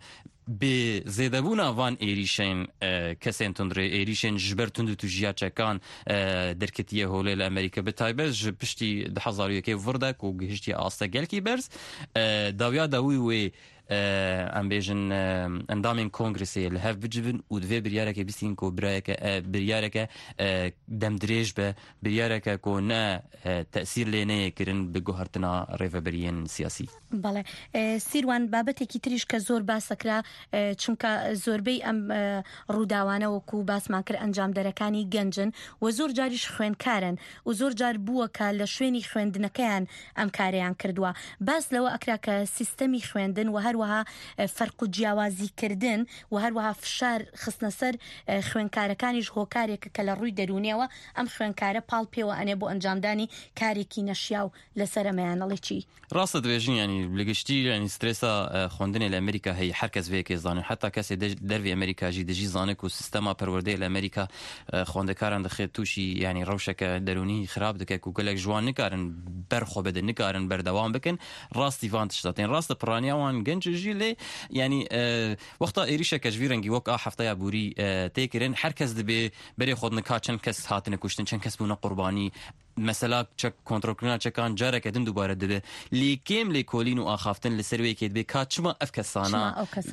بێ زێدەبوونا وان ئێریشên kesên tundrê êrişên ji ber tund û tujiya çekan derketiye holê li Amerîka bi taybet ji piştî di hezar û yekê vir de ku gihiştiye asta gelkî berz dawiya dawî wê ئەم بێژن ئەندامên کۆنگرسê li hev bicivin û divê biryareke bîstîn ku birayeke biryareke demdirêj be biryareke ku ne te'sîr lê neyê kirin bi guhertina rêveberiyên siyasî. بەڵێ سیروان بابەتێکی تریش کە زۆر باسەکرا چونکە زۆربەی ئەم ڕووداوانە وەکو باسمان کرد ئەنجام دەرەکانی گەنجن و زۆر جاریش خوێندکارن و زۆر جار بووە کە لە شوێنی خوێندنەکەیان ئەم کاریان کردووە باس لەوە ئەکرا کە سیستەمی خوێندن و هەروەها فەرق و جیاوازیکردن و هەروەها فشار خستنە سەر خوێندکارەکانیش هۆکارێکە کە لە ڕووی دەرونیەوە ئەم خوێندکارە پاڵ پێوە ئەنێ بۆ ئەنجامدانی کارێکی نەشیاو لەسەر ئەمەیانەڵی چی ڕاستە دەبێژین ینی لەگەشتی ینی سترێسا خوێندنێ لە ئەمریکا هەیە هەر کەس وەیەکێ زانێ حتا کەسێ دەروی ئەمریکاژی دەژی زانێک و سیستەما پەروەردەی لە ئەمریکا خوێندەکاران دەخێت تووشی ینی ڕەوشەکە دەرونی خراپ دەکەێت و گەلێک جوان نکارن بەرخۆ بدەن نکارن بەردەوام بکەن ڕاستی وان تشتاتێن ڕاستە پڕانیاوان گەنجژی لێ ینی وەختا ئێریشەکە ژوی ڕەنگی وەک ئا هەفتەیە بوری تێکردن هەر کەس دەبێ بەرێ خۆت نکا چەند کەس هاتنە کوشتن چەند کەس بوونە قوربانی مەسەلا چەک کۆنتڕۆلکردنا چەکان جارێکە دن دووبارە دەبێ لێ کێم لێ کۆلین و ئاخافتن لە سەروەیەکێت بێ کا چما ئەف کەسانە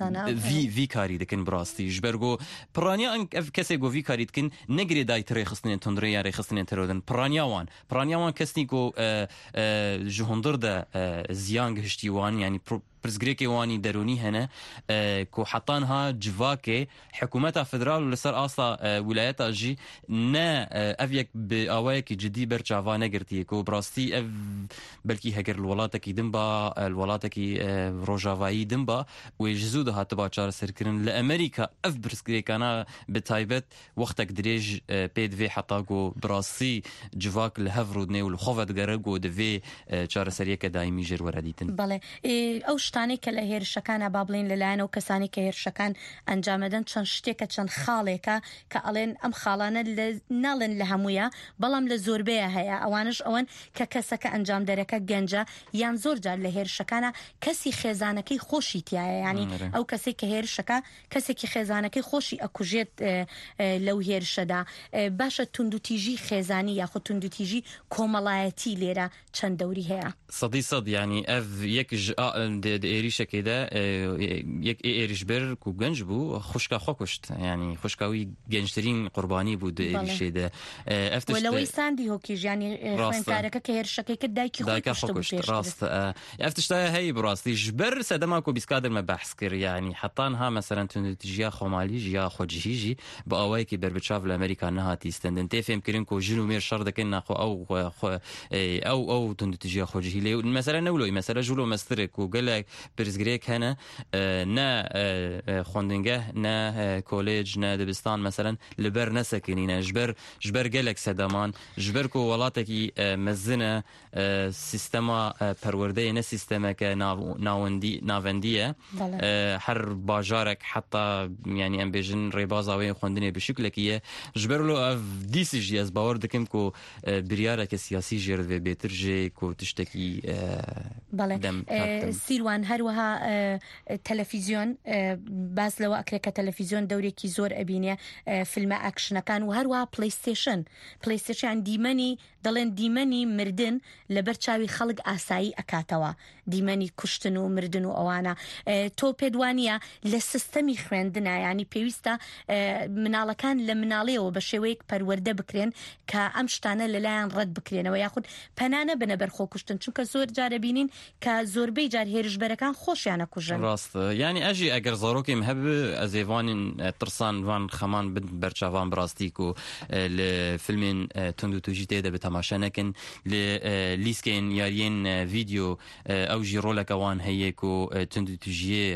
وی کاری دەکەن بڕاستی ژبەرگۆ پڕانیا ئەف کەسێک گۆ وی کاری دکن نەگرێ دایت ڕێخستنێن تۆندڕێ یا ڕێخستنێن تەرۆدن پڕانیاوان پڕانیاوان کەسنی گۆ ji hundir de ziyan gihiştî wan yanî pirsgirêkê wanî derûnî hene ku hetan ha civakê hikûmeta federal li ser asta wilayeta jî ne ev yek bi awayekî cidî ber çava negirtiye ku birastî ev belkî heger li welatekî din ba li welatekî rojavayî din ba wê ji zû de hatiba çareserkirin li Amerîka ev pirsgirêkana bi taybet wextek dirêj pê divê heta ku birastî civak li hev rûdnê û li xwe vedgere ku divê çareseriyeke daîmî jêr were dîtin. بەڵێ ئەو شتانێک کە لە هێرشەکانە با بڵێن لەلایەنەوە کەسانی کە هێرشەکان ئەنجامەدەن چەند شتێکە چەند خاڵێکە کە ئەڵێن ئەم خاڵانە ناڵێن لە هەموویە بەڵام لە زۆربەیە هەیە ئەوانش ئەوەن کە کەسەکە ئەنجام دەرەکە گەنجە یان زۆر جار لە هێرشەکانە کەسی خێزانەکەی خۆشی تایە ینی ئەو کەسێک کە هێرشەکە کەسێکی خێزانەکەی خۆشی ئەکوژێت لەو هێرشەدا باشە توندوتیژی خێزانی یاخود توندوتیژی کۆمەڵایەتی لێرە چەند دەوری هەیە سەدی سەد ینی ئەv یەک ئێریشەکەیدا یەک ئێریش بەر و گەنج بوو خوشکا خۆ کوشت ینی خوشکاوی گەنجترین قوربانی بوو دو ئێریشێدا لەوەی ساندی هۆکیژیانی خوێندکارەکە کە هێرشەکەی کرد دایکی خۆی کوشت ڕاست ئەف تشتایە هەیە بڕاستی ژبەر سەدەما کۆ بیسکادرمە بەحس کرد ینی حتان ها مەسەرەن توندوتیژیا خۆمالی ژیا خۆجیهیژی بە ئەوەیەکی بەربچاو لە ئەمریکا نەهاتی ستەندن تێ فێم کردن کۆ ژن و مێر شەڕ دەکەن ناخۆ ئەو ئەو ئەو توندوتیژیا خۆجیهی لێ مەسەرە نەولۆی مەسەرە ژوولۆ مەسترێک و گەلێک پرزگرێک هەنە نا خوندنگە نا کۆلێج نا دەبستان مەسەرەن لەبەر نەسەکەنینە ژبەر ژبەر گەلێک سەدەمان ژبەر و وڵاتێکی مەزنە سیستەما پەروەردەیە نە سیستەمەکە ناوەندیە هەر باژارێک حتا ینی ئەم بێژن ڕێبازاوەی خوندنێ بشکلێکیە ژبەر لۆ ئەف دیسیژی ئەس باوەڕ دەکەم و بریارێکە سیاسی ژێردێ بێتر ژێ و تشتێکی سیروان هەروەها تەلەڤیزیۆن باس لەوە ئەکرێت کە تەلەڤیزیۆن دەورێکی زۆر ئەبینێ فیلمە ئەکشنەکان و هەروەها پلەیستێشن پلەیستێشن دیمەنی دەڵێن دیمەنی مردن لەبەر چاوی خەڵک ئاسایی ئەکاتەوە دیمەنی کوشتن و مردن و ئەوانە تۆ پێدوانیە لە سیستەمی خوێندنە ینی پێویستە مناڵەکان لە مناڵەوە بە شێوەیەک پەروەردە بکرێن کە ئەم شتانە لەلایەن ڕەت بکرێنەوە یاخود پەنانە بنە بەرخۆ کوشتن چونکە زۆر جارە بینین کە زۆربەی جار هێرشبەرەکان خۆشیانە کوژن ڕاستە ینی ئەژی ئەگەر زارۆکیم هەب ئەزێوانین ترسان وان خەمان بن بەرچاوان بڕاستیک و لە فیلمین تند و توژی تێدە بە تەماشا نەکەن لە لیسکێن یاریێن ڤیدیۆ ئەو ژی ڕۆلەکەوان هەیەک و تند و توژیە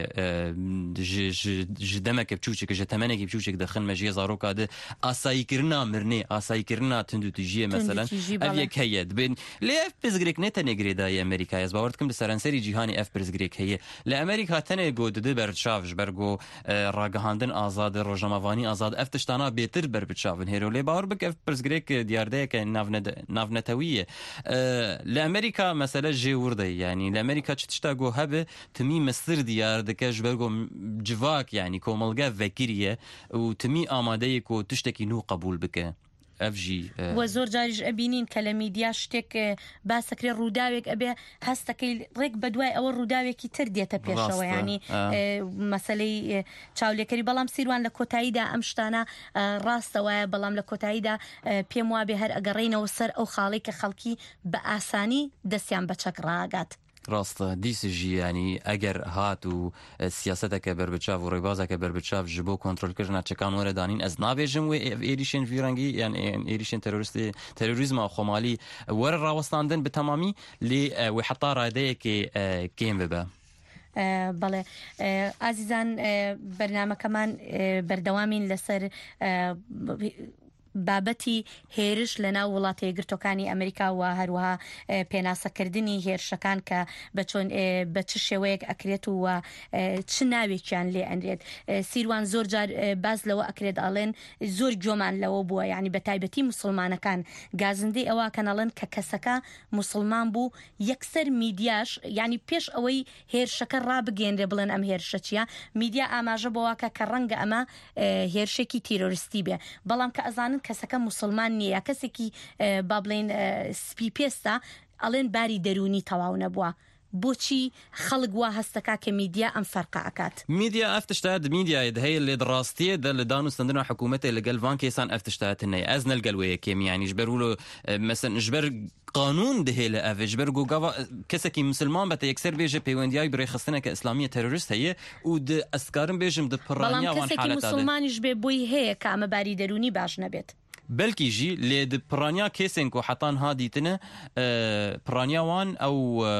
دەمەکە بچووچێکە ژە تەمەنێکی بچووچێک دەخن مەژیە زارۆکادە ئاساییکردنا مرنێ ئاساییکردنا تند و توژیە مەسەلەن ئەڤێک هەیە دبێن لێ ئەف پرزگرێک نێتە نێگرێدای ئەمریکای ئەس باوەڕ دەکەم لە سەرانسەری جیهانی ئەف پرزگرێک هەیە لە ئەمریکا تەنێ گۆ ددە بەرچاوش بەرگۆ ڕاگەهاندن ئازاد ڕۆژەمەوانی ئازاد ئەف تشتانە بێتر بەربچاون هێرۆ لێ باوەڕ بکە ئەف پرزگرێک دیاردەیەکە ناونەتەویە لە ئەمریکا مەسەلە ژێوردەی ینی لە ئەمریکا چ تشتا گۆ هەبێ تمی مەستر دیار دەکەش بەرگۆ جڤاک ینی کۆمەلگە ڤەکیریە و تمی ئامادەیەک و تشتێکی نو قبول بکە ئەفژی وە زۆر جاریش ئەبینین کە لە میدیا شتێک باسەکرێ ڕووداوێک ئەبێ هەستەکەی ڕێک بەدوای ئەوە ڕووداوێکی تر دێتە پێشەوە ینی مەسەلەی چاولێکەری بەڵام سیروان لە کۆتاییدا ئەم شتانە ڕاستەوەیە بەڵام لە کۆتاییدا پێم وابێ هەر ئەگەڕێینەوە سەر ئەو خاڵی کە خەڵکی بە ئاسانی دەستیان بە چەک ڕاگات ڕاستە دیسژی ینی ئەگەر هات و سیاسەتەکە بەربچاو و ڕێبازەکە بەربچاو ji بۆ کۆنتترۆلکردنا چەکان وەرەدانین ئەس نابێژم وێ ئێریشێن ڤیرەنگی یان ئێریشێن تەرۆریستی تەرۆریزمە خۆمالی وەرە ڕاوەستاندن بتەمامی لێ وێ حتا ڕادەیەکێ کێم ببە بەڵێ ئازیزان بەرنامەکەمان بەردەوامین لەسەر بابەتی هێرش لە ناو وڵاتە یەکگرتوەکانی ئەمریکا و هەروەها پێناسەکردنی هێرشەکان کە بە چۆن بە چ شێوەیەک ئەکرێت و چ ناوێکیان لێ ئەندرێت سیروان زۆر جار باز لەوە ئەکرێت ئاڵێن زۆر گۆمان لەوە بووە یعنی بە تایبەتی موسڵمانەکان گازندەی ئەوە کەناڵن کە کەسەکە موسڵمان بوو یەکسەر میدیاش ینی پێش ئەوەی هێرشەکە ڕابگەێنرێ بڵێن ئەم هێرشە چیە میدیا ئاماژە بۆواکە کە ڕەنگە ئەمە هێرشێکی تیرۆریستی بێ بەڵام کە ئەزانن کەسەکە موسڵمان نییە کەسێکی با بڵێن سپی پێستا ئەڵێن باری دەرونی تەواو نەبووە بۆچی خەڵک وا هەستەکە کە میدیا ئەم فەرقە ئەکات میدیا ئەفتشتا میدیای هەیە لێ ڕاستیە دە لە دانوستندنا حکوومەتە لەگەل وان کێسان ئەفتشتات هەیە ئەز نەلگەلوەیە کێمیانیش بەرولو مەسن ژبەر قانون دهێ لە ئەڤژ بەرگۆ گاوا کەسێکی مسلمان بەتە یەکسەر بێژە پەیوەندیای بڕێخستنەکە ئیسلامیە تەرۆریست هەیە و ئەسکارم بێژم دە پڕانیاوان حالەتە مسلمانیش بێ بۆی هەیە کە ئەمە باری دەرونی باش نەبێت بەلکی ژی لێ پڕانیا کێسێن و حتان هادیتنە پڕانیاوان ئەو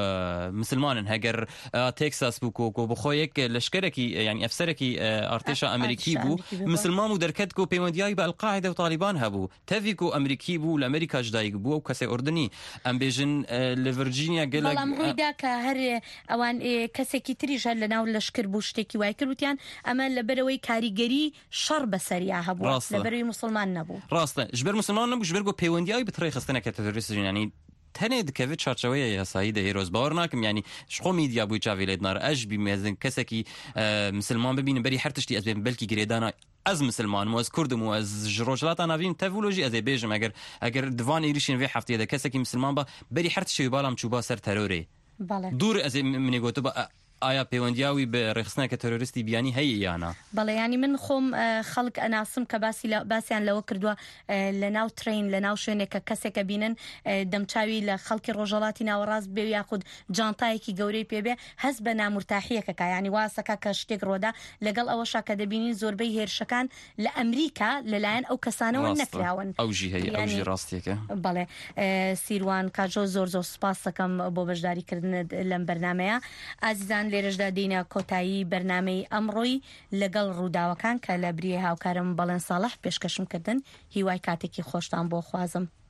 مسلمانن هەگەر تێکساس بوو کۆکۆ بخۆیەک لەشکرێکی ینی ئەفسەرێکی ئارتێشە ئەمریکی بوو مسلمان و دەرکەت و پەیوەندیای بە ئەلقاعیدە و طالیبان هەبوو تەڤیک و ئەمریکی بوو لە ئەمریکاش دایک بووە و کەسێ ئوردنی ئەم بێژن لە ڤرجینیا گەلە بەڵام ڕوویدا کە هەر ئەوان کەسێکی تریش هەر لەناو لەشکر بوو شتێکی وای کردوتیان ئەمە لەبەرەوەی کاریگەری شەڕ بەسەریا هەبوو لەبەرەوەی مسلمان نەبوو ڕاستە ژبەر مسلمان نەبوو ژبەر بۆ پەیوەندیای بتڕێ خستنەکە تەرۆریستژین ینی تەنێ دکەوێت چارچەوەیە یاسایی دەهێرۆز باوەڕ ناکەم ینی شخۆ میدیا بووی چاوی لێدنار ئەش بیمێزن کەسێکی مسلمان ببینن بەری هەر تشتی ئەس بێن بەلکی گرێدانە ئەز مسلمانم و ئەز کوردم و ئەز ڕۆژهەڵاتان ناوین تەڤۆلۆژی ئەزێ بێژم ئەگەر ئەگەر دوان ئێریشین وێ هەفتەیەدا کەسێکی مسلمان بە بەری هەر تشتێ باڵام چووبا سەر تەرۆرێ دوور ئەزێ منێ گوتو بە ئایا پەیوەندیاوی بە ڕێخستنەکە تەرۆریستی بیانی هەیە یانە بەڵێ ینی من خۆم خەڵک ئەناسم کە باسی باسییان لەوە کردووە لە ناو ترین لە ناو شوێنێکە کەسێکە بینن دەمچاوی لە خەڵکی ڕۆژەڵاتی ناوەڕاست بێ یاخود جانتایەکی گەورەی پێبێ هەست بە نامورتاحیەکەکە ینی واسەکە کە شتێک ڕۆدا لەگەڵ ئەوەشا کە دەبینین زۆربەی هێرشەکان لە ئەمریکا لەلایەن ئەو کەسانەوە نەکراون ئەوژی هەیە ئەوژی ڕاستیەکە بەڵێ سیروان کاژۆ زۆر زۆر سوپاس دەکەم بۆ بەشداریکردن لەم بەرنامەیە ئازیزان لێرەشدا دێنە کۆتایی بەرنامەی ئەمڕۆی لەگەڵ ڕووداوەکان کە لە بریە هاوکارم بەڵێن ساڵح پێشکەشم کردن هیوای کاتێکی خۆشتان بۆ خوازم.